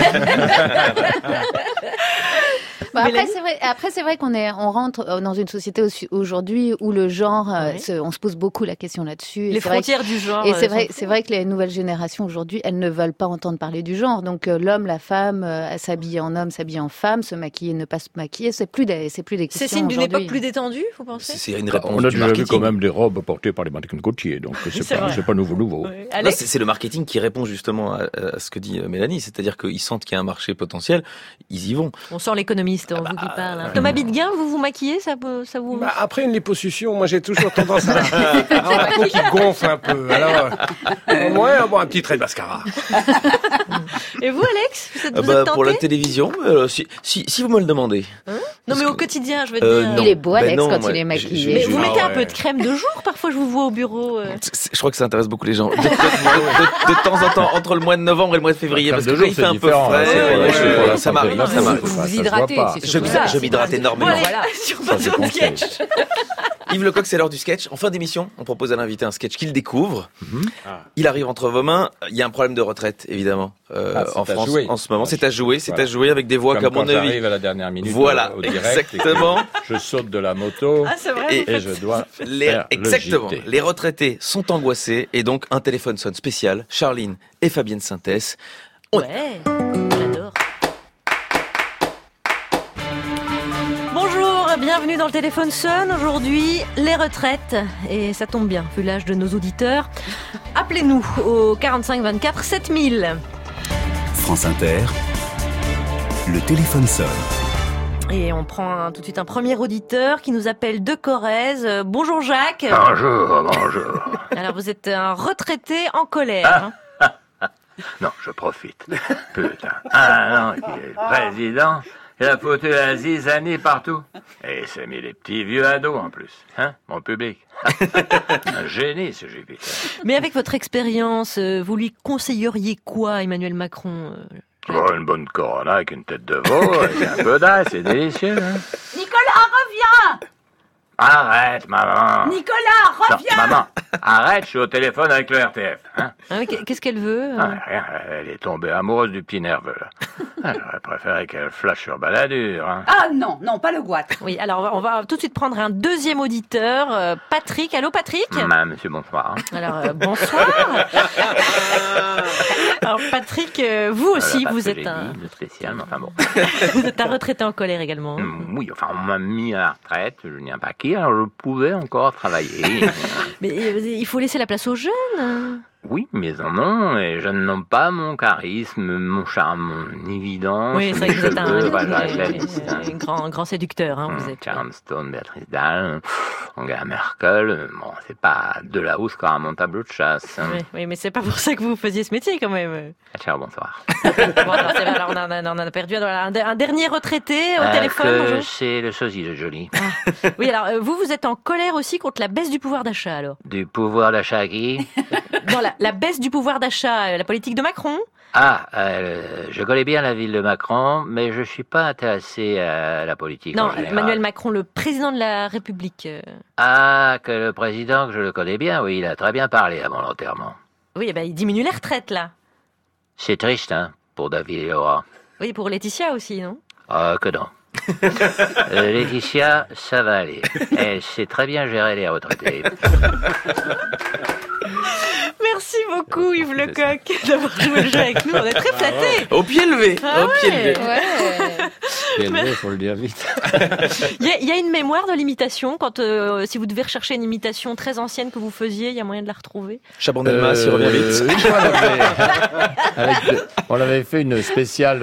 [SPEAKER 15] Après, c'est vrai qu'on rentre dans une société aujourd'hui où le genre, on se pose beaucoup la question là-dessus.
[SPEAKER 2] Les frontières du genre.
[SPEAKER 15] Et c'est vrai que les nouvelles générations aujourd'hui, elles ne veulent pas entendre parler du genre. Donc l'homme, la femme, s'habiller en homme, s'habiller en femme, se maquiller, ne pas se maquiller, c'est plus des questions.
[SPEAKER 2] C'est signe d'une époque plus détendue, vous pensez ?
[SPEAKER 13] C'est une réponse
[SPEAKER 8] on a
[SPEAKER 13] du
[SPEAKER 8] déjà
[SPEAKER 13] marketing.
[SPEAKER 8] vu quand même des robes portées par les mannequins de Gaultier, donc c'est pas nouveau.
[SPEAKER 13] Oui. Non, c'est le marketing qui répond justement à ce que dit Mélanie, c'est-à-dire qu'ils sentent qu'il y a un marché potentiel, ils y vont.
[SPEAKER 2] On sent l'économie féministe, vous qui parle. Hein. Thomas Bidguin, vous vous maquillez, ça vous...
[SPEAKER 7] Après une liposuction, moi j'ai toujours tendance à avoir la peau qui gonfle un peu. Alors, un petit trait de mascara.
[SPEAKER 2] Et vous, Alex, vous êtes tenté
[SPEAKER 13] pour la télévision, si vous me le demandez.
[SPEAKER 2] Non, mais au quotidien, je veux dire.
[SPEAKER 15] Il est beau, Alex, quand il est maquillé.
[SPEAKER 2] Mais vous mettez un peu de crème de jour, parfois je vous vois au bureau.
[SPEAKER 13] Je crois que ça intéresse beaucoup les gens. De temps en temps, entre le mois de novembre et le mois de février, parce que quand il fait un peu frais, ça m'arrive.
[SPEAKER 6] Vous vous hydratez, c'est
[SPEAKER 13] je m'hydrate énormément.
[SPEAKER 6] Voilà.
[SPEAKER 2] Sur le sketch.
[SPEAKER 13] Yves Lecoq, c'est l'heure du sketch. En fin d'émission, on propose à l'invité un sketch qu'il découvre. Il arrive entre vos mains. Il y a un problème de retraite, évidemment, en France en ce moment. C'est à jouer, avec des voix comme on a vu.
[SPEAKER 8] J'arrive à la dernière minute au direct,
[SPEAKER 13] exactement.
[SPEAKER 8] Je saute de la moto et je dois faire
[SPEAKER 13] exactement.
[SPEAKER 8] le JT.
[SPEAKER 13] Les retraités sont angoissés et donc un téléphone sonne spécial. Charline et Fabienne Synthès.
[SPEAKER 2] Ouais, j'adore. Bonjour, bienvenue dans le téléphone sonne. Aujourd'hui, les retraites. Et ça tombe bien, vu l'âge de nos auditeurs. Appelez-nous au 45 24 7000.
[SPEAKER 10] France Inter, le téléphone sonne.
[SPEAKER 2] Et on prend tout de suite un premier auditeur qui nous appelle de Corrèze. Bonjour Jacques.
[SPEAKER 21] Bonjour.
[SPEAKER 2] Alors vous êtes un retraité en colère.
[SPEAKER 21] Non, je profite. Putain. Un an qu'il est président, il a foutu la zizanie partout. Et il s'est mis les petits vieux ados en plus. Hein, mon public. Un génie ce Jupiter.
[SPEAKER 2] Mais avec votre expérience, vous lui conseilleriez quoi, Emmanuel Macron
[SPEAKER 21] Une bonne Corona avec une tête de veau, et un peu d'ail, c'est délicieux. Hein.
[SPEAKER 6] Nicolas, reviens!
[SPEAKER 21] Arrête, maman.
[SPEAKER 6] Nicolas, reviens!
[SPEAKER 21] Non, maman, arrête, je suis au téléphone avec le RTF. Hein.
[SPEAKER 2] Qu'est-ce qu'elle veut
[SPEAKER 21] Rien, elle est tombée amoureuse du petit nerveux, là. J'aurais préféré qu'elle flash sur baladure. Hein.
[SPEAKER 6] Ah non, pas le goût.
[SPEAKER 2] Oui, alors on va tout de suite prendre un deuxième auditeur, Patrick. Allô, Patrick?
[SPEAKER 21] Monsieur, bonsoir.
[SPEAKER 2] Alors, bonsoir. Alors, Patrick, vous aussi, vous êtes un...
[SPEAKER 21] spécial, mais enfin bon.
[SPEAKER 2] Vous êtes un retraité en colère également.
[SPEAKER 21] Oui, enfin, on m'a mis à la retraite, je n'ai pas qui, alors je pouvais encore travailler.
[SPEAKER 2] Mais il faut laisser la place aux jeunes.
[SPEAKER 21] Oui, mais non, et je n'ai pas mon charisme, mon charme, mon évidence.
[SPEAKER 2] Oui, c'est vrai que vous êtes un grand séducteur. Hein, vous êtes.
[SPEAKER 21] Sharon Stone, Béatrice Dalle, Angela Merkel, bon, c'est pas de la hausse quand même mon tableau de chasse.
[SPEAKER 2] Oui, mais c'est pas pour ça que vous faisiez ce métier quand même.
[SPEAKER 21] Ciao, bonsoir.
[SPEAKER 2] Bon, alors, on a perdu un dernier retraité au téléphone.
[SPEAKER 21] C'est le sosie de Jolie.
[SPEAKER 2] Oui, alors vous êtes en colère aussi contre la baisse du pouvoir d'achat alors.
[SPEAKER 21] Du pouvoir d'achat qui?
[SPEAKER 2] Non, la baisse du pouvoir d'achat, la politique de Macron.
[SPEAKER 21] Je connais bien la ville de Macron, mais je suis pas intéressé à la politique.
[SPEAKER 2] Non,
[SPEAKER 21] en général.
[SPEAKER 2] Emmanuel Macron, le président de la République.
[SPEAKER 21] Que le président, que je le connais bien, oui, il a très bien parlé à mon enterrement.
[SPEAKER 2] Oui, il diminue les retraites, là.
[SPEAKER 21] C'est triste, hein, pour David et Laura.
[SPEAKER 2] Oui, pour Laetitia aussi, non?
[SPEAKER 21] Que non. Laetitia, ça va aller. Elle sait très bien gérer les retraités.
[SPEAKER 2] Merci beaucoup Yves Lecoq d'avoir joué le jeu avec nous, on est très flattés.
[SPEAKER 13] Au pied levé,
[SPEAKER 2] pied
[SPEAKER 13] levé.
[SPEAKER 8] Pied levé, faut le dire vite.
[SPEAKER 2] Il y a une mémoire de l'imitation, quand si vous devez rechercher une imitation très ancienne que vous faisiez, il y a moyen de la retrouver.
[SPEAKER 13] Chaban-Delmas, il revient vite.
[SPEAKER 8] On avait fait une spéciale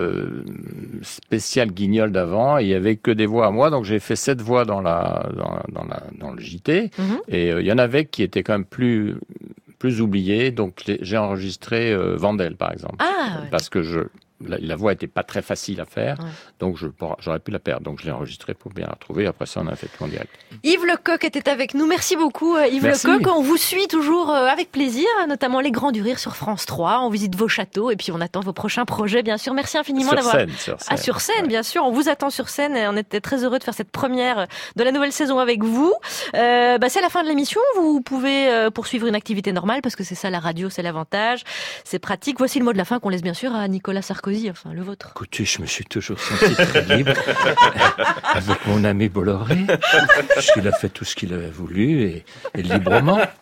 [SPEAKER 8] Guignol d'avant, et il y avait que des voix à moi, donc j'ai fait 7 voix dans le JT, et il y en avait qui étaient quand même plus oubliées, donc j'ai enregistré Vandel par exemple, parce que la voix était pas très facile à faire, donc j'aurais pu la perdre, donc je l'ai enregistrée pour bien la retrouver. Après ça, on a fait tout en direct.
[SPEAKER 2] Yves Lecoq était avec nous. Merci beaucoup, Yves Lecoq. On vous suit toujours avec plaisir, notamment Les Grands du Rire sur France 3. On visite vos châteaux et puis on attend vos prochains projets, bien sûr. Merci infiniment d'avoir. Sur scène, bien sûr. On vous attend sur scène et on était très heureux de faire cette première de la nouvelle saison avec vous. C'est la fin de l'émission. Vous pouvez poursuivre une activité normale parce que c'est ça la radio, c'est l'avantage. C'est pratique. Voici le mot de la fin qu'on laisse bien sûr à Nicolas Sarkozy. Enfin, le vôtre.
[SPEAKER 8] Écoutez, je me suis toujours senti très libre avec mon ami Bolloré, puisqu'il a fait tout ce qu'il avait voulu et librement.